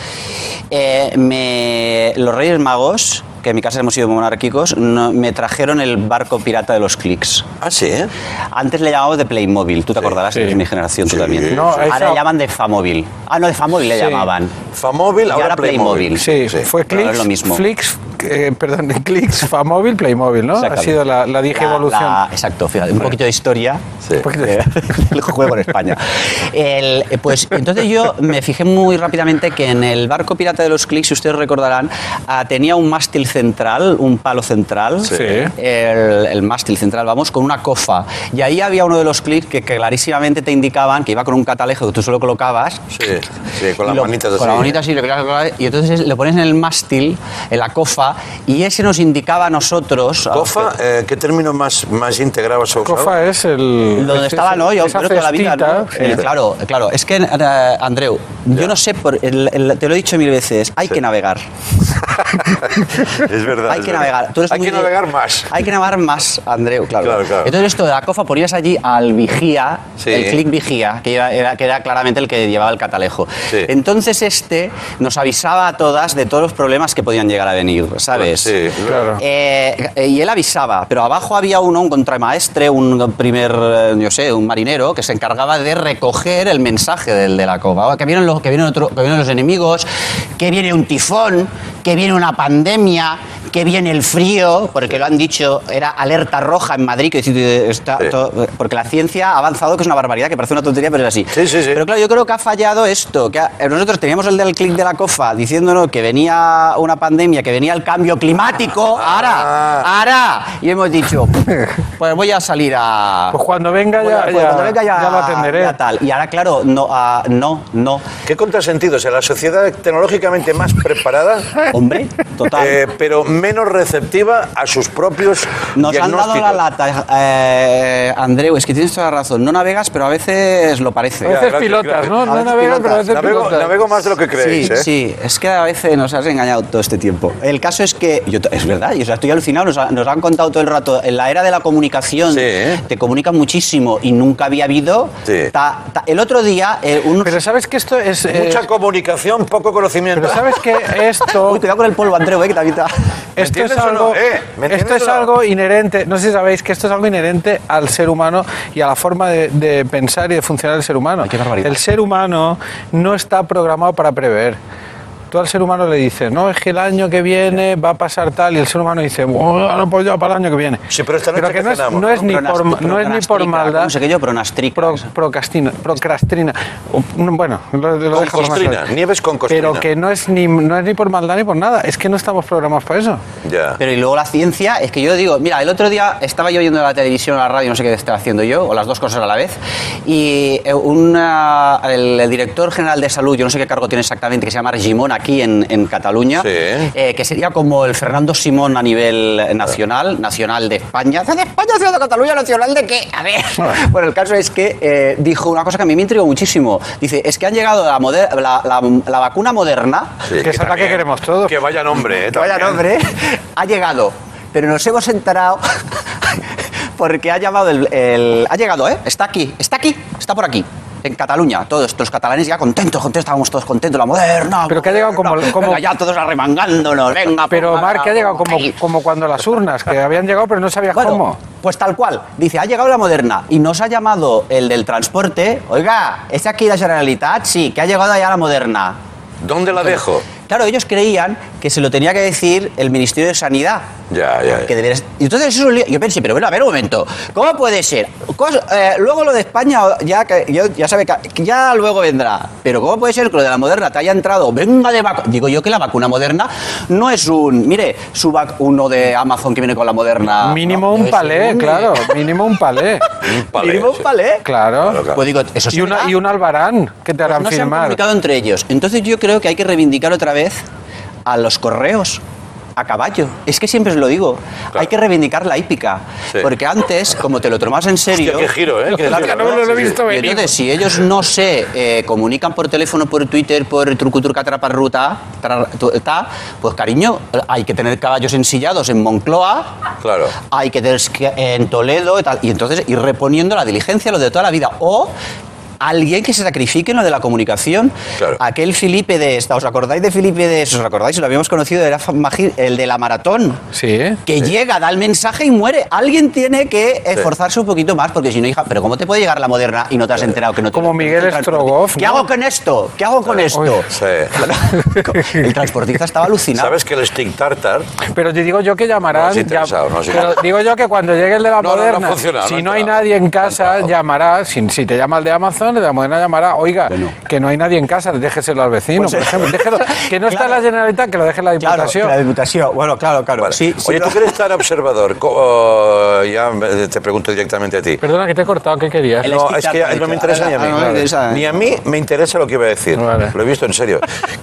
los Reyes Magos, que en mi casa hemos sido monárquicos, me trajeron el barco pirata de los clics. ¿Ah, sí? Antes le llamábamos de Playmobil, tú te acordarás, que es mi generación, tú también. No, ahora le llaman de Famóvil. Ah, no, de Famóvil le llamaban. Famóvil, ahora Playmobil. Sí, fue Clics, es lo mismo. Clics, Famóvil, Playmobil, ¿no? Ha sido la digievolución. Exacto, fíjate, un poquito de historia. Sí. El juego en España. Pues entonces yo me fijé muy rápidamente que en el barco pirata de los clics, si ustedes recordarán, tenía un mástil central, un palo central, el mástil central, vamos, con una cofa. Y ahí había uno de los clics que clarísimamente te indicaban que iba con un catalejo que tú solo colocabas. Sí, con las manitas así. Con las manitas así, y entonces le pones en el mástil, en la cofa, y ese nos indicaba a nosotros... ¿Cofa? ¿Qué término más integrado has usado? Cofa es el... Donde estaba, ¿no? Yo creo toda la vida, ¿no? Claro. Es que, Andreu, yo no sé, te lo he dicho 1000 veces, hay que navegar. Es verdad. Hay que navegar. Hay que navegar más. Hay que navegar más, Andreu, claro. Entonces esto de la cofa ponías allí al vigía, el clic vigía, que era claramente el que llevaba el catalejo. Entonces nos avisaba a todas de todos los problemas que podían llegar a venir, ¿sabes? Sí, claro. Y él avisaba, pero abajo había un contramaestre, un marinero que se encargaba de recoger el mensaje de la cofa. Que vienen los enemigos, que viene un tifón, que viene una pandemia, que viene el frío, porque lo han dicho, era alerta roja en Madrid, porque la ciencia ha avanzado, que es una barbaridad, que parece una tontería, pero es así. Sí. Pero claro, yo creo que ha fallado esto, que nosotros teníamos el del clic de la cofa diciéndonos que venía una pandemia, que venía el cambio climático, ahora, y hemos dicho, pues voy a salir a... Pues cuando venga ya lo atenderé. Y ahora, claro, no. ¿Qué contrasentido? O sea, la sociedad tecnológicamente más preparada... Hombre, total. Pero menos receptiva a sus propios Nos han dado la lata, Andreu, es que tienes toda la razón. No navegas, pero a veces lo parece. A veces pilotas, ¿no? No navegas, pero a veces pilotas. Navego más de lo que creéis, Sí, es que a veces nos has engañado todo este tiempo. El caso es que, es verdad, estoy alucinado, nos han contado todo el rato, en la era de la comunicación, te comunican muchísimo y nunca había habido... El otro día... Pero ¿sabes que esto es...? Mucha comunicación, poco conocimiento. Pero ¿sabes que esto...? Uy, cuidado con el polvo, Andreu, que también está... Esto es algo inherente, no sé si sabéis que esto es algo inherente al ser humano y a la forma de pensar y de funcionar del ser humano. Qué barbaridad. El ser humano no está programado para prever. tú al ser humano le dices, no, es que el año que viene va a pasar tal, y el ser humano dice, bueno, pues ya para el año que viene. Sí, pero esta noche que no es ni por maldad. ¿Cómo sé que yo? Procrastina. Bueno, lo dejamos más costrina, nieves con costrina. Pero que no es ni por maldad ni por nada, es que no estamos programados para eso. Ya. Pero y luego la ciencia, es que yo digo, mira, el otro día estaba yo viendo la televisión o la radio, no sé qué estaba haciendo yo, o las dos cosas a la vez, y el director general de salud, yo no sé qué cargo tiene exactamente, que se llama Argimon aquí en Cataluña, sí. Que sería como el Fernando Simón a nivel nacional de España. ¿De España, ciudad de Cataluña, nacional de qué? A ver. Bueno, el caso es que dijo una cosa que a mí me intrigó muchísimo. Dice, es que han llegado la vacuna Moderna. Sí, que es la que queremos todos. Que vaya nombre, vaya nombre. Ha llegado. Pero nos hemos enterado porque ha llamado ha llegado, está aquí, está por aquí. En Cataluña, todos los catalanes ya contentos, estábamos todos contentos, la Moderna. Pero que ha llegado como venga, ya todos arremangándonos, venga. Pero Marc, que ha llegado como cuando las urnas, que habían llegado pero no sabías cómo. Pues tal cual, dice, ha llegado la Moderna y nos ha llamado el del transporte, oiga, ¿es aquí la Generalitat? Sí, que ha llegado ya la Moderna. ¿Dónde la dejo? Claro, ellos creían que se lo tenía que decir el Ministerio de Sanidad. Ya. Que debería... Y entonces eso yo pensé, pero bueno, a ver un momento, ¿cómo puede ser? Luego lo de España, ya sabe que ya luego vendrá. Pero ¿cómo puede ser que lo de la Moderna te haya entrado? Venga de vacuna. Digo yo que la vacuna Moderna no es uno de Amazon que viene con la Moderna. Mínimo un palé, claro. Mínimo un palé. ¿Mínimo un palé? Claro. Pues digo, eso y un albarán que te harán no firmar. Se han comunicado entre ellos. Entonces yo creo que hay que reivindicar otra vez a los correos a caballo. Es que siempre os lo digo. Claro. Hay que reivindicar la hípica. Sí. Porque antes, como te lo tomas en serio... Hostia, qué giro, ¿eh? Claro, no lo he visto venir. Entonces, si ellos no se comunican por teléfono, por Twitter, por trucuturca traparruta, pues cariño, hay que tener caballos ensillados en Moncloa, claro. Hay que tener en Toledo y tal. Y entonces ir reponiendo la diligencia, lo de toda la vida. O alguien que se sacrifique en lo de la comunicación. Claro. Aquel Filipides, ¿os acordáis de Filipides? ¿Os acordáis? Lo habíamos conocido, era el de la maratón. Sí. Que llega, da el mensaje y muere. Alguien tiene que esforzarse un poquito más, porque si no, hija, pero ¿cómo te puede llegar la Moderna y no te has enterado que no te... Como Miguel Strogoff. ¿Qué hago con esto? ¿Qué hago con esto? Sí. El transportista estaba alucinado. ¿Sabes que el stick tartar? Pero te digo yo que llamarán... pero digo yo que cuando llegue el de la Moderna, si no hay nadie en casa, llamará, si te llama el de Amazon, de la Moderna llamará, oiga, que no hay nadie en casa, déjeselo al vecino, por ejemplo. Déjelo, que no está en la Generalitat, que lo deje en la Diputación. Claro, la Diputación. Bueno, claro. Vale. Sí, oye, tú que eres tan observador, ya te pregunto directamente a ti. Perdona, que te he cortado, ¿qué querías? No, es que no me interesa ni a mí. Ni a mí me interesa lo que iba a decir. Vale. Lo he visto en serio.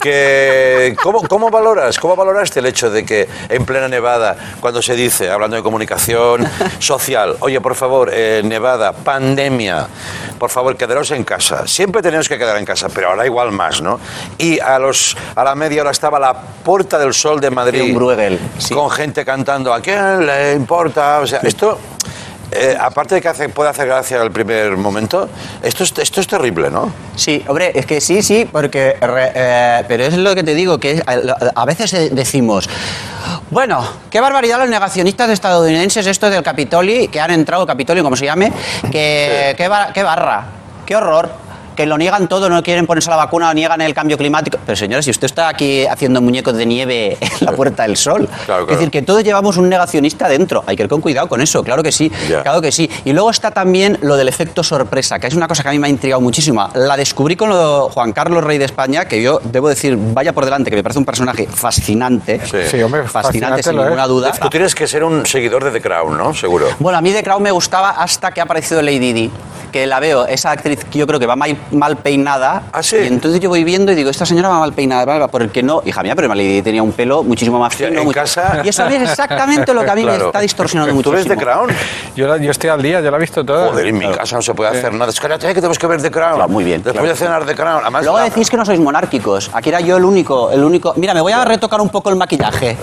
¿Cómo valoraste el hecho de que en plena Nevada, cuando se dice, hablando de comunicación social, oye, por favor, Nevada, pandemia, por favor, quedaros en casa. Siempre tenemos que quedar en casa, pero ahora igual más, ¿no? Y a la media hora estaba la Puerta del Sol de Madrid, Bruegel, sí. Con gente cantando, ¿a quién le importa? O sea, esto... aparte de que puede hacer gracia al primer momento, esto es terrible, ¿no? Sí, hombre, es que sí, porque... pero es lo que te digo, que a veces decimos... Bueno, qué barbaridad los negacionistas estadounidenses, esto del Capitolio, que han entrado, Capitolio, como se llame, qué barra, qué horror. Que lo niegan todo, no quieren ponerse la vacuna, o niegan el cambio climático. Pero señores, si usted está aquí haciendo muñecos de nieve en la Puerta del Sol, claro. Es decir, que todos llevamos un negacionista dentro. Hay que ir con cuidado con eso, claro que sí, claro que sí. Y luego está también lo del efecto sorpresa, que es una cosa que a mí me ha intrigado muchísimo. La descubrí con lo de Juan Carlos, rey de España, que yo debo decir, vaya por delante, que me parece un personaje fascinante. Sí, hombre, fascinante sin ninguna duda. Tú tienes que ser un seguidor de The Crown, ¿no? Seguro. Bueno, a mí The Crown me gustaba hasta que ha aparecido Lady Di, que la veo, esa actriz que yo creo que va mal peinada. ¿Ah, sí? Y entonces yo voy viendo y digo, esta señora va mal peinada, porque no, hija mía, pero Lady Di tenía un pelo muchísimo más fino. En casa... Y eso es exactamente lo que a mí me está distorsionando mucho. ¿Tú ves The Crown? Yo estoy al día, yo la he visto toda. Joder, en mi casa no se puede hacer nada. Espérate, que tenemos que ver The Crown. Claro, muy bien. Después de cenar The Crown. Además, luego decís que no sois monárquicos. Aquí era yo el único. Mira, me voy a retocar un poco el maquillaje.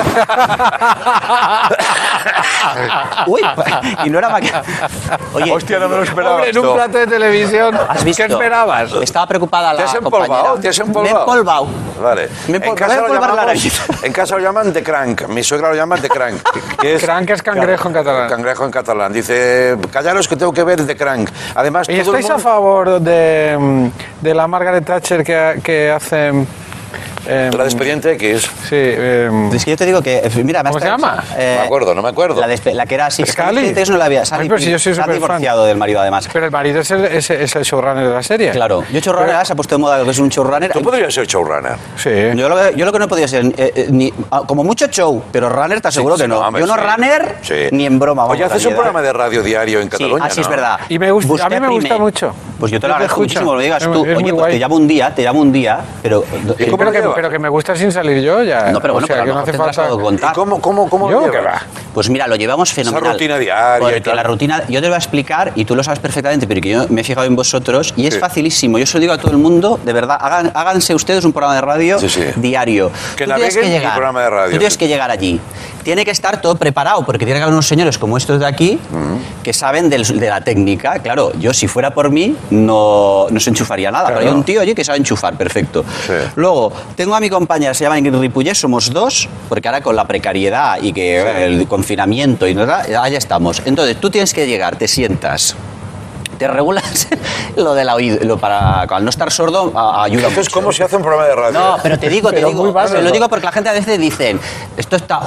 Uy, y no era maquillaje. Oye, hostia, no me lo esperaba. Hombre, en un plato de televisión. ¿Has visto? ¿Qué esperabas? Estaba preocupada la compañera. ¿Te has empolvado? Me he empolvado. Vale. En casa lo llaman The Crank. Mi suegra lo llama The Crank. Crank es cangrejo en catalán. Cangrejo en catalán. Dice, callaros que tengo que ver The Crank. Además, ¿Y estáis a favor de la Margaret Thatcher que hace La de Expediente X. Sí. Es que yo te digo que, mira, ¿Cómo se llama? No me acuerdo. La que era así. ¿Scali? No la había. Ay, pero si yo soy se ha súper divorciado del marido, además. Pero el marido es el showrunner de la serie. Claro. Yo showrunner se ha puesto de moda que es un showrunner. ¿Tú podrías ser showrunner? Sí. Yo lo que no he podido ser, como mucho show, pero runner te aseguro que no. Yo no runner ni en broma. Oye, haces un programa de radio diario en Cataluña, así es verdad. Y me gusta, a mí me gusta mucho. Pues yo te lo agradezco muchísimo, lo digas tú. Es Oye, muy pues te llamo un día, pero... Pero que me gusta sin salir yo ya. No, pero bueno, que no hace falta algo que contar. ¿Cómo yo lo que llevas? va. Pues mira, lo llevamos fenomenal. Esa rutina diaria Porque y tal. la rutina, yo te lo voy a explicar y tú lo sabes perfectamente, pero que yo me he fijado en vosotros y es facilísimo. Yo se lo digo a todo el mundo, de verdad, háganse ustedes un programa de radio diario. Que naveguen el programa de radio. Tú tienes que llegar allí. Tiene que estar todo preparado, porque tiene que haber unos señores como estos de aquí que saben de la técnica. Claro, yo si fuera por mí no se enchufaría nada, pero hay un tío allí que sabe enchufar, perfecto. Sí. Luego, tengo a mi compañera, se llama Ingrid Ripollés, somos dos, porque ahora con la precariedad y que el confinamiento y nada, allá estamos. Entonces, tú tienes que llegar, te sientas, te regulas lo del oído, para al no estar sordo ayuda Entonces, mucho. ¿cómo se hace un programa de radio? No, pero te digo, lo digo porque la gente a veces dicen, esto está...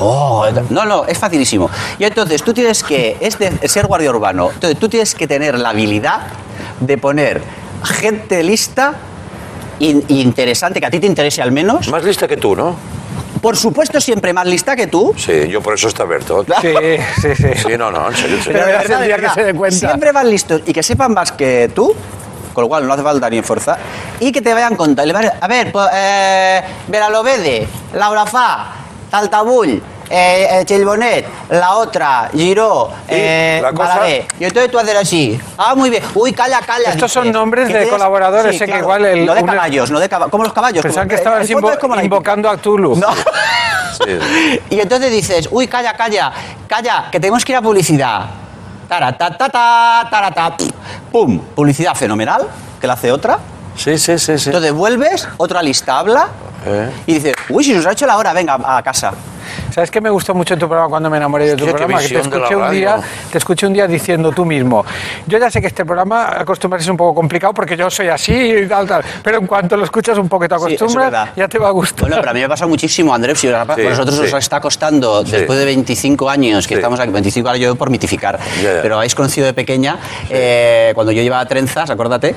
No, es facilísimo. Y entonces tú tienes que, ser guardia urbano, entonces tú tienes que tener la habilidad de poner gente lista interesante, que a ti te interese al menos. Más lista que tú, ¿no? Por supuesto, siempre más lista que tú. Sí, yo por eso está Berto. Sí. Sí, no, en serio. Pero verás el día que se dé cuenta. Siempre más listos y que sepan más que tú, con lo cual no hace falta ni esforzar, y que te vayan contando. A ver, pues, Veralovede, Laura Fa, Taltabull, Chilbonet, la otra, Giró, Balaguer. Y entonces tú haces así. Ah, muy bien. Uy, calla. Estos son nombres de colaboradores, sí, que igual... No de caballos, como los caballos. Pensaban que estabas invocando a Cthulhu. No. Y entonces dices, uy, calla, que tenemos que ir a publicidad. Tarata, pum, publicidad fenomenal, que la hace otra. Sí. Entonces vuelves, otra lista habla y dices, uy, si nos ha hecho la hora, venga, a casa. ¿Sabes qué me gustó mucho en tu programa cuando me enamoré de tu programa? Que te escuché un día diciendo tú mismo, yo ya sé que este programa acostumbrarse es un poco complicado porque yo soy así y tal, pero en cuanto lo escuchas un poco y te acostumbras, ya te va a gustar. Bueno, pero a mí me pasa muchísimo, Andrés, si a vosotros os está costando, después de 25 años, que estamos aquí, 25 años yo por mitificar, pero habéis conocido de pequeña, cuando yo llevaba trenzas, acuérdate,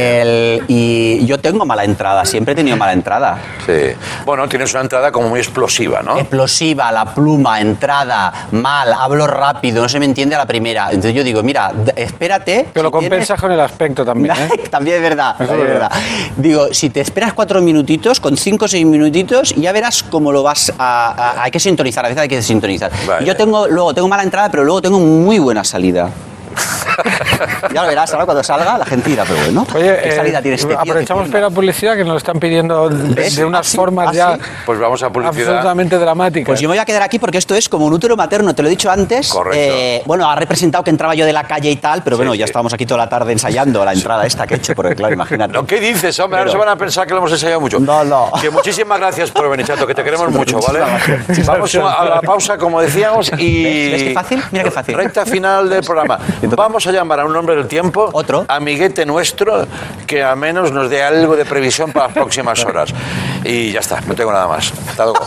y yo tengo mala entrada, siempre he tenido mala entrada. Sí. Bueno, tienes una entrada como muy explosiva, ¿no? Explosiva, la pluma, entrada, mal, hablo rápido, no se me entiende a la primera. Entonces yo digo, mira, espérate. Pero lo compensas con el aspecto también, ¿eh? También es verdad, Digo, si te esperas 4 minutitos, con 5 o 6 minutitos, ya verás cómo lo vas a... Hay que sintonizar, a veces hay que sintonizar. Vale. Yo tengo mala entrada, pero luego tengo muy buena salida. Ya lo verás, ahora cuando salga la gente dirá, pero bueno, oye, ¿qué salida tiene este tío? Aprovechamos para la publicidad, que nos lo están pidiendo de unas formas ya pues vamos a publicidad absolutamente dramáticas. Pues yo me voy a quedar aquí porque esto es como un útero materno, te lo he dicho antes. Correcto. Bueno, ha representado que entraba yo de la calle y tal, pero bueno, ya estábamos aquí toda la tarde ensayando la entrada esta que he hecho, porque claro, imagínate. No, ¿qué dices, hombre? Ahora se van a pensar que lo hemos ensayado mucho. No. Que muchísimas gracias por venir, Chato, que te queremos mucho, ¿vale? Vamos a la pausa, como decíamos, y... ¿Ves qué fácil? Mira qué fácil. Recta final del programa. Vamos a llamar a un hombre del tiempo, otro amiguete nuestro, que al menos nos dé algo de previsión para las próximas horas. Y ya está, no tengo nada más. Hasta luego.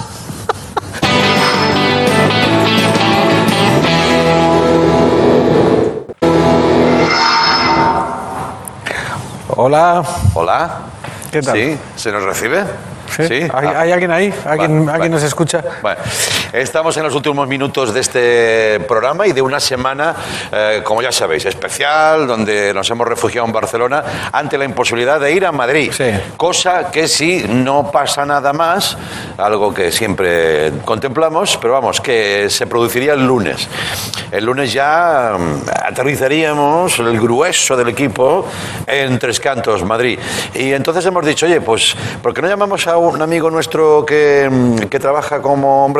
Hola. Hola. ¿Qué tal? ¿Sí? ¿Se nos recibe? ¿Sí? ¿Hay alguien ahí? ¿Alguien nos escucha? Bueno, estamos en los últimos minutos de este programa y de una semana, como ya sabéis, especial, donde nos hemos refugiado en Barcelona ante la imposibilidad de ir a Madrid. Sí. Cosa que si no pasa nada más, algo que siempre contemplamos, pero vamos, que se produciría el lunes. El lunes ya aterrizaríamos el grueso del equipo en Tres Cantos, Madrid. Y entonces hemos dicho, oye, pues, ¿por qué no llamamos a un amigo nuestro que trabaja como hombre del tiempo?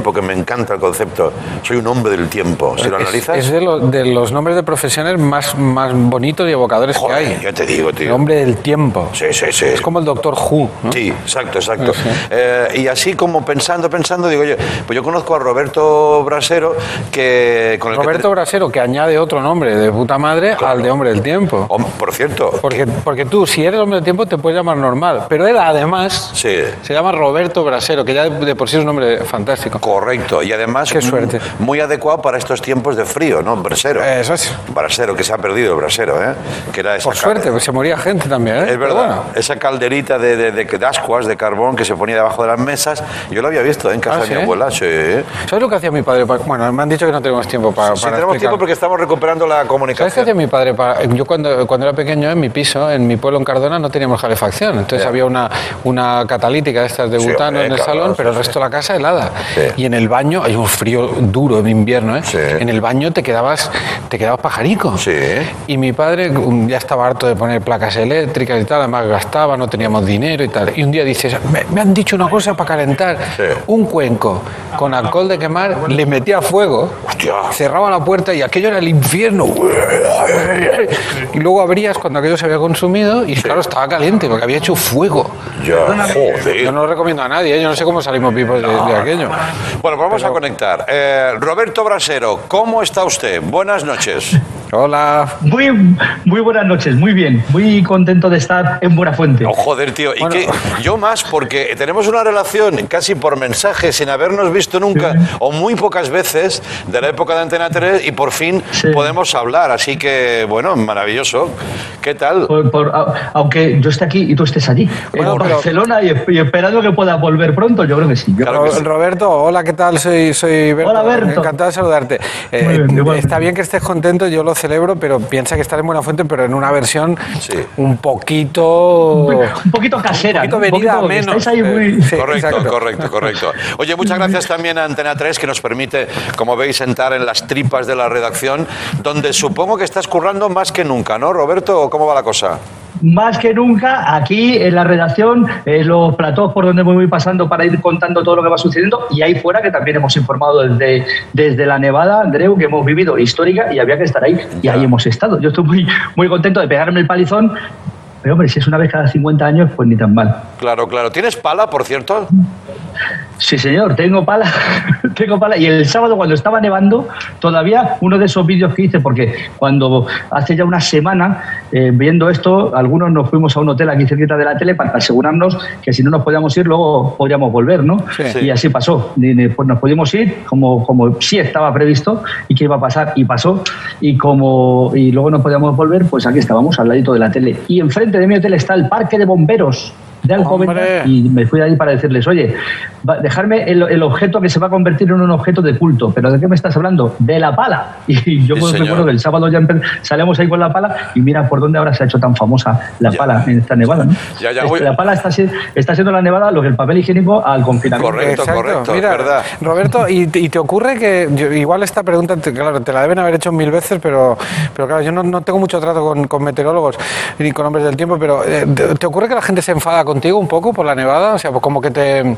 tiempo, que me encanta el concepto. Soy un hombre del tiempo. ¿Si lo analizas? Es de los nombres de profesiones más bonitos y evocadores que hay. Ya te digo, tío. El hombre del tiempo. Sí. Es como el Doctor Who, ¿no? Sí, exacto. Y así como pensando, digo yo, pues yo conozco a Roberto Brasero, que... Brasero, que añade otro nombre de puta madre al de hombre del tiempo. Por cierto. Porque tú, si eres hombre del tiempo, te puedes llamar normal. Pero él, además, se llama Roberto Brasero, que ya de por sí es un nombre fantástico. Correcto. Y además, qué suerte. Muy adecuado para estos tiempos de frío, ¿no? Brasero. Eso es. Brasero, que se ha perdido el brasero, ¿eh? Que era esa por suerte, pues se moría gente también, ¿eh? Es verdad. Bueno. Esa calderita de ascuas, de carbón, que se ponía debajo de las mesas. Yo lo había visto en casa de mi abuela. Sí. ¿Sabes lo que hacía mi padre? Bueno, me han dicho que no tenemos tiempo para sí, tenemos tiempo porque estamos recuperando la comunicación. ¿Sabes qué hacía mi padre? Yo cuando era pequeño, en mi piso, en mi pueblo en Cardona, no teníamos calefacción. Entonces había una catalítica de estas de butano en el salón, pero el resto de la casa helada. Sí. Y en el baño, hay un frío duro en invierno, ¿eh? Sí. En el baño te quedabas pajarico. Sí. Y mi padre ya estaba harto de poner placas eléctricas y tal, además gastaba, no teníamos dinero y tal. Y un día dices, me han dicho una cosa para calentar. Sí. Un cuenco con alcohol de quemar, le metía fuego, cerraba la puerta y aquello era el infierno. Y luego abrías cuando aquello se había consumido y claro, estaba caliente porque había hecho fuego. Joder. Yo no lo recomiendo a nadie, yo no sé cómo salimos vivos de aquello. Bueno, pues vamos a conectar. Roberto Brasero, ¿cómo está usted? Buenas noches. Hola. Muy buenas noches, muy bien. Muy contento de estar en Buenafuente. Oh, joder, tío. Bueno, y que yo más, porque tenemos una relación casi por mensaje, sin habernos visto nunca, o muy pocas veces, de la época de Antena 3, y por fin podemos hablar. Así que, bueno, maravilloso. ¿Qué tal? Aunque yo esté aquí y tú estés allí, en Barcelona, y esperando que pueda volver pronto, yo creo que sí. Claro que sí. Roberto, hola, ¿qué tal? Soy Berto. Hola, Berto. Encantado de saludarte. Está bien que estés contento, yo lo celebro, pero piensa que estar en Buenafuente, pero en una versión un poquito casera, un poquito venida a menos. Ahí muy... Correcto. Oye, muchas gracias también a Antena 3, que nos permite, como veis, entrar en las tripas de la redacción, donde supongo que estás currando más que nunca, ¿no, Roberto? ¿Cómo va la cosa? Más que nunca, aquí en la redacción, los platós por donde me voy pasando para ir contando todo lo que va sucediendo, y ahí fuera, que también hemos informado desde la nevada, Andreu, que hemos vivido histórica y había que estar ahí, y ahí hemos estado. Yo estoy muy contento de pegarme el palizón, pero hombre, si es una vez cada 50 años, pues ni tan mal. Claro. ¿Tienes pala, por cierto? Sí, señor, tengo pala. Y el sábado, cuando estaba nevando, todavía uno de esos vídeos que hice, porque cuando hace ya una semana, viendo esto, algunos nos fuimos a un hotel aquí cerquita de la tele para asegurarnos que si no nos podíamos ir, luego podíamos volver, ¿no? Sí. Y así pasó. Pues nos pudimos ir, como sí estaba previsto y que iba a pasar, y pasó. Y luego no podíamos volver, pues aquí estábamos, al ladito de la tele. Y enfrente de mi hotel está el parque de bomberos de Alcobendas, y me fui ahí para decirles, oye, dejarme el objeto que se va a convertir en un objeto de culto. ¿Pero de qué me estás hablando? De la pala. Y yo recuerdo que el sábado ya salíamos ahí con la pala, y mira por dónde ahora se ha hecho tan famosa la pala en esta nevada, ¿no? La pala está siendo la nevada lo que el papel higiénico al confinamiento. Correcto, mira, verdad. Roberto, ¿y te ocurre que, igual esta pregunta, claro, te la deben haber hecho 1000 veces, pero claro, yo no tengo mucho trato con meteorólogos ni con hombres del tiempo, pero ¿te ocurre que la gente se enfada contigo un poco por la nevada? O sea, pues como que ¿te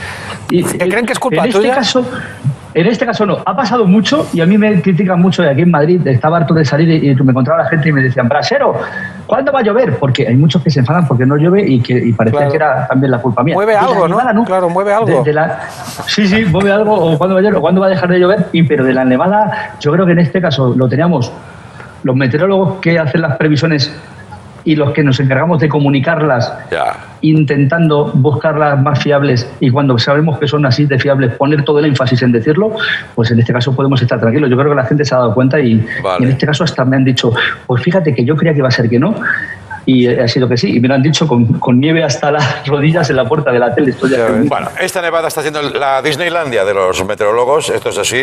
creen que es culpa tuya? En este caso no. Ha pasado mucho, y a mí me critican mucho de aquí en Madrid. Estaba harto de salir y me encontraba la gente y me decían, Brasero, ¿cuándo va a llover? Porque hay muchos que se enfadan porque no llueve y parecía que era también la culpa mía. Mueve algo, ¿no? Claro, mueve algo. Sí, mueve algo, o cuándo va a llover, o cuándo va a dejar de llover. Pero de la nevada, yo creo que en este caso lo teníamos los meteorólogos que hacen las previsiones y los que nos encargamos de comunicarlas, intentando buscarlas más fiables, y cuando sabemos que son así de fiables, poner todo el énfasis en decirlo, pues en este caso podemos estar tranquilos. Yo creo que la gente se ha dado cuenta y en este caso hasta me han dicho, pues fíjate que yo creía que iba a ser que no, y ha sido que sí, y me lo han dicho con nieve hasta las rodillas en la puerta de la tele. Bueno, esta nevada está siendo la Disneylandia de los meteorólogos, esto es así.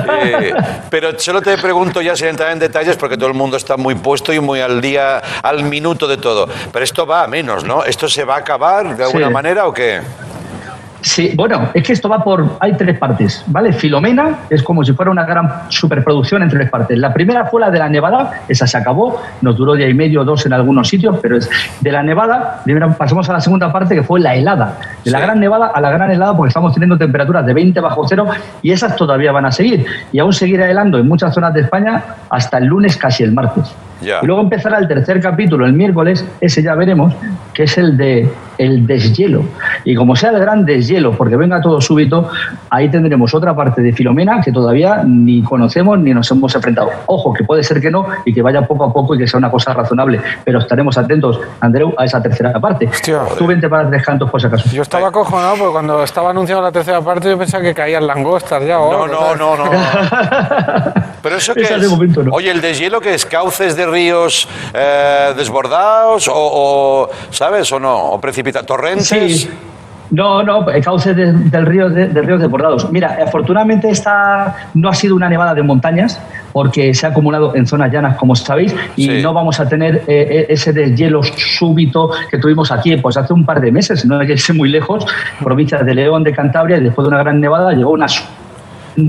Pero solo te pregunto, ya sin entrar en detalles, porque todo el mundo está muy puesto y muy al día, al minuto de todo. Pero esto va a menos, ¿no? ¿Esto se va a acabar de alguna manera o qué? Sí, bueno, es que esto va por... Hay 3 partes, ¿vale? Filomena es como si fuera una gran superproducción en 3 partes. La primera fue la de la Nevada, esa se acabó, nos duró día y medio, 2 en algunos sitios, pero es de la Nevada. Primero pasamos a la segunda parte, que fue la helada. De la gran Nevada a la gran helada, porque estamos teniendo temperaturas de 20 bajo cero y esas todavía van a seguir. Y aún seguirá helando en muchas zonas de España hasta el lunes, casi el martes. Y luego empezará el tercer capítulo el miércoles, ese ya veremos, que es el de el deshielo. Y como sea el gran deshielo, porque venga todo súbito, ahí tendremos otra parte de Filomena que todavía ni conocemos ni nos hemos enfrentado. Ojo, que puede ser que no y que vaya poco a poco y que sea una cosa razonable, pero estaremos atentos, Andreu, a esa tercera parte. Hostia. Tú vente para 3 cantos por si acaso. Yo estaba acojonado porque cuando estaba anunciando la tercera parte yo pensaba que caían langostas ya. No. ¿Pero eso qué es? De momento, no. Oye, ¿el deshielo qué es? ¿Cauces de ríos desbordados o ¿sabes? ¿O no? ¿O torrentes? Sí. No, cauces del río desbordados. Mira, afortunadamente esta no ha sido una nevada de montañas porque se ha acumulado en zonas llanas, como sabéis, y no vamos a tener ese deshielo súbito que tuvimos aquí pues hace un par de meses, no hay que irse muy lejos, provincias de León, de Cantabria, y después de una gran nevada llegó una sur y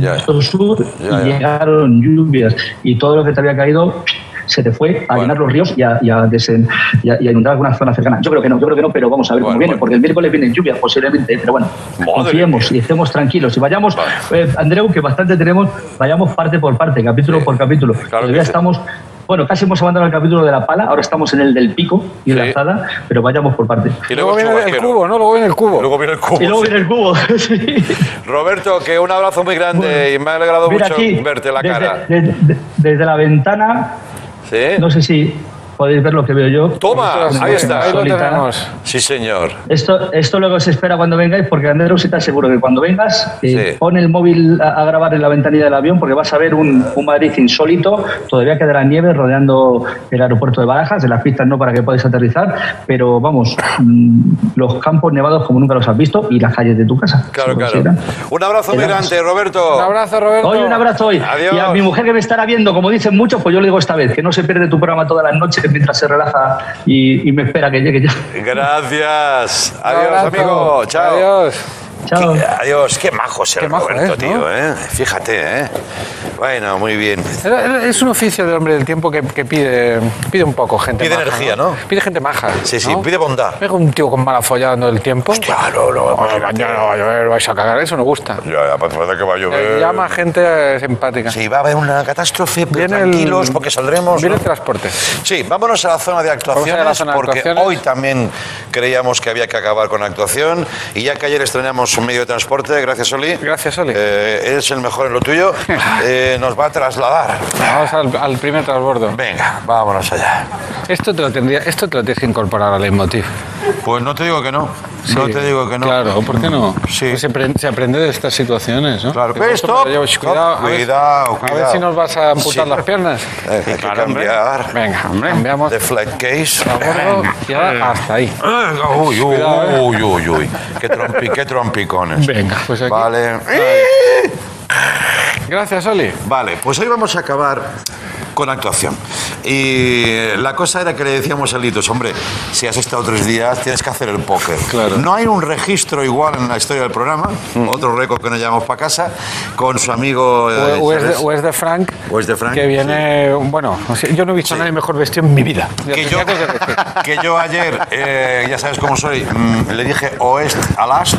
llegaron lluvias y todo lo que te había caído se te fue a llenar los ríos y a inundar algunas zonas cercanas. Yo creo que no, pero vamos a ver cómo viene, porque el miércoles vienen lluvias posiblemente, pero bueno, confiemos y estemos tranquilos y vayamos, Andreu, que bastante tenemos, vayamos parte por parte, capítulo por capítulo. Claro, todavía estamos... Bueno, casi hemos abandonado el capítulo de la pala, ahora estamos en el del pico y la azada, pero vayamos por parte. Y luego viene el cubo, ¿no? Luego viene el cubo. Y luego viene el cubo, sí. Roberto, que un abrazo muy grande y me ha alegrado mucho verte la cara. Desde la ventana, no sé si podéis ver lo que veo yo. Toma, ahí está. Ahí lo tenemos. Sí, señor. Esto luego se espera cuando vengáis, porque Andreu, si te aseguro que cuando vengas, pon el móvil a grabar en la ventanilla del avión, porque vas a ver un Madrid insólito. Todavía quedará nieve rodeando el aeropuerto de Barajas, en las pistas no para que podáis aterrizar, pero vamos, los campos nevados como nunca los has visto y las calles de tu casa. Claro. Un abrazo muy grande, Roberto. Un abrazo, Roberto. Hoy un abrazo hoy. Adiós. Y a mi mujer que me estará viendo, como dicen muchos, pues yo le digo esta vez, que no se pierde tu programa todas las noches mientras se relaja y me espera que llegue ya. Gracias. Adiós, amigo. Chao. Adiós. Chao. Adiós. Qué majo es el Roberto, tío, ¿no? Fíjate, Bueno, muy bien. Es un oficio del hombre del tiempo que pide un poco gente Pide maja, energía, ¿no? Pide gente maja. Sí, ¿no? pide bondad. Venga un tío con mala follada dando el tiempo. Hostia, no, mañana va a llover, vais a cagar, eso no gusta. Ya, parece que va a llover. Llama gente simpática. Sí, va a haber una catástrofe, pero tranquilos, porque saldremos. Viene el transporte. Sí, vámonos a la zona de actuaciones, porque hoy también creíamos que había que acabar con la actuación, y ya que ayer estrenamos un medio de transporte, gracias, Oli. Gracias, Oli. Eres el mejor en lo tuyo, nos va a trasladar. Vamos al primer transbordo. Venga, vámonos allá. Esto te lo tienes que incorporar al leitmotiv. Pues no te digo que no. Sí, no te digo que no. Claro, ¿por qué no? Sí. Pues se aprende de estas situaciones, ¿no? Claro, pero stop. Cuidado. A ver si nos vas a amputar las piernas. Hay que cambiar. Hombre. Venga, cambiamos. De flight case. Y ahora hasta ahí. Uy. Qué trompicones. Venga, pues aquí. Vale. Gracias, Oli. Vale, pues hoy vamos a acabar con actuación. Y la cosa era que le decíamos a Litos, hombre, si has estado 3 días, tienes que hacer el póker. Claro. No hay un registro igual en la historia del programa, otro récord que nos llevamos para casa, con su amigo... o es de Frank, que viene... Sí. Bueno, yo no he visto a nadie mejor vestido en mi vida. Que yo ayer, ya sabes cómo soy, le dije Oest a Last.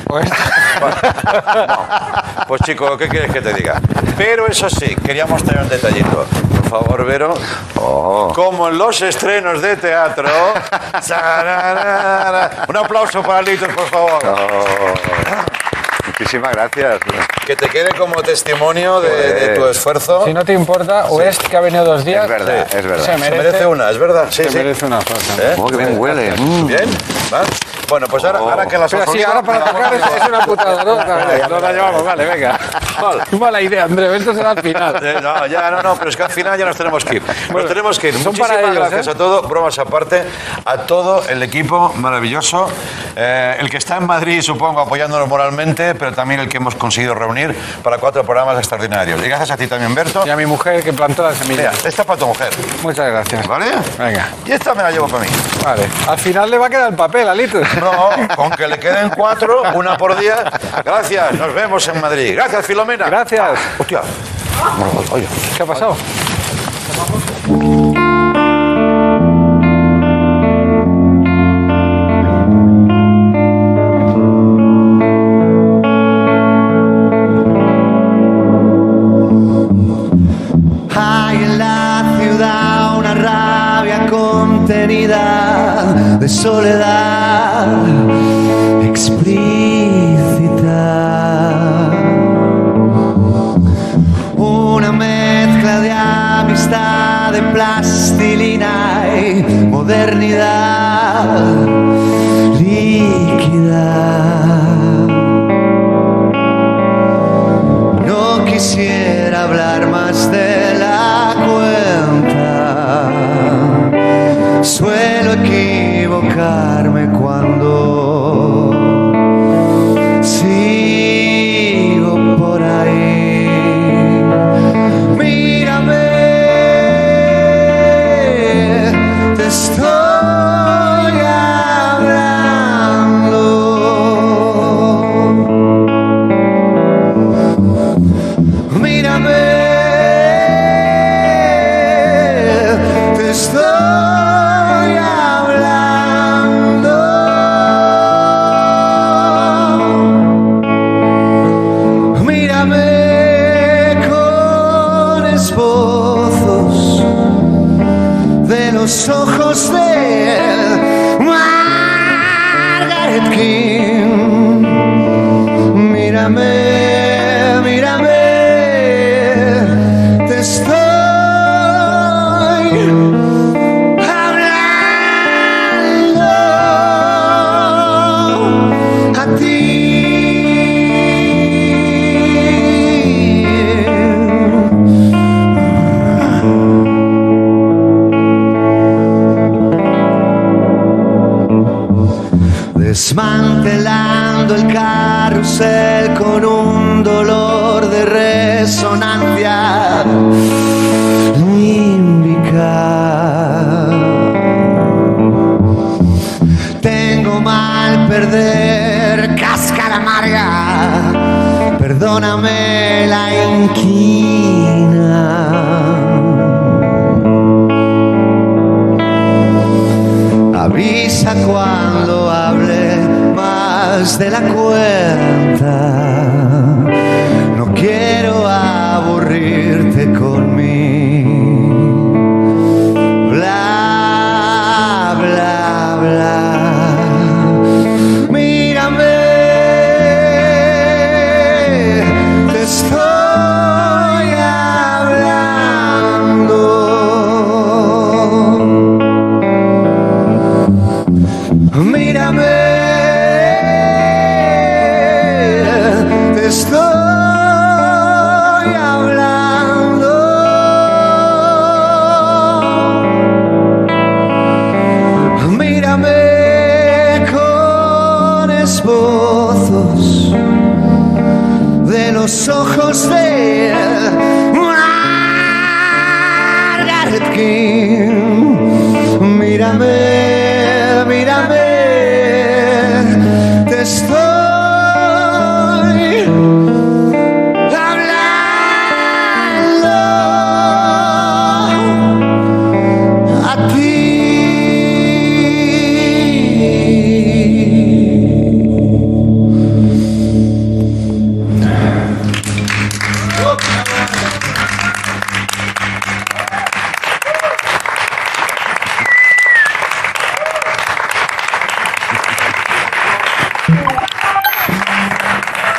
Pues chico, ¿qué quieres que te diga? Pero eso sí, queríamos traer un detallito. Por favor, Vero. Como en los estrenos de teatro. Un aplauso para Litos, por favor. Muchísimas gracias. Que te quede como testimonio de tu esfuerzo. Si no te importa, Oest, que ha venido 2 días. Es verdad, es verdad. Se merece una, es verdad. Sí, se merece una foto. Oh, que bien huele. Bien, ¿vale? Bueno, pues ahora que las has comido... ahora para tocar es una putada, ¿no? Nos la llevamos, vale, venga. Mala idea, Andrés, esto será al final. No, pero es que al final ya nos tenemos que ir. Bueno, nos tenemos que ir. Son Muchísimas para ellos, gracias a todo, bromas aparte, a todo el equipo maravilloso. El que está en Madrid, supongo, apoyándonos moralmente, pero también el que hemos conseguido reunir para 4 programas extraordinarios. Y gracias a ti también, Berto. Y a mi mujer que plantó la semilla. Mira, esta para tu mujer. Muchas gracias. ¿Vale? Venga. Y esta me la llevo para mí. Vale. Al final le va a quedar el papel, Alito. No, con que le queden 4, una por día. Gracias, nos vemos en Madrid. Gracias, Filomena. Gracias. Hostia. Oye, ¿qué ha pasado? Hay en la ciudad una rabia contenida de soledad explícita, una mezcla de amistad, de plastilina y modernidad líquida. No quisiera hablar más de la cuenta, suelo equivocarme cuando sigo por ahí. Mírame, te estoy hablando. Mírame, te estoy hablando. Mírame con esbozos de los ojos de Margaret King. Mírame, mírame, te estoy hablando a ti. Desmantelando el carrusel con un dolor de resonancia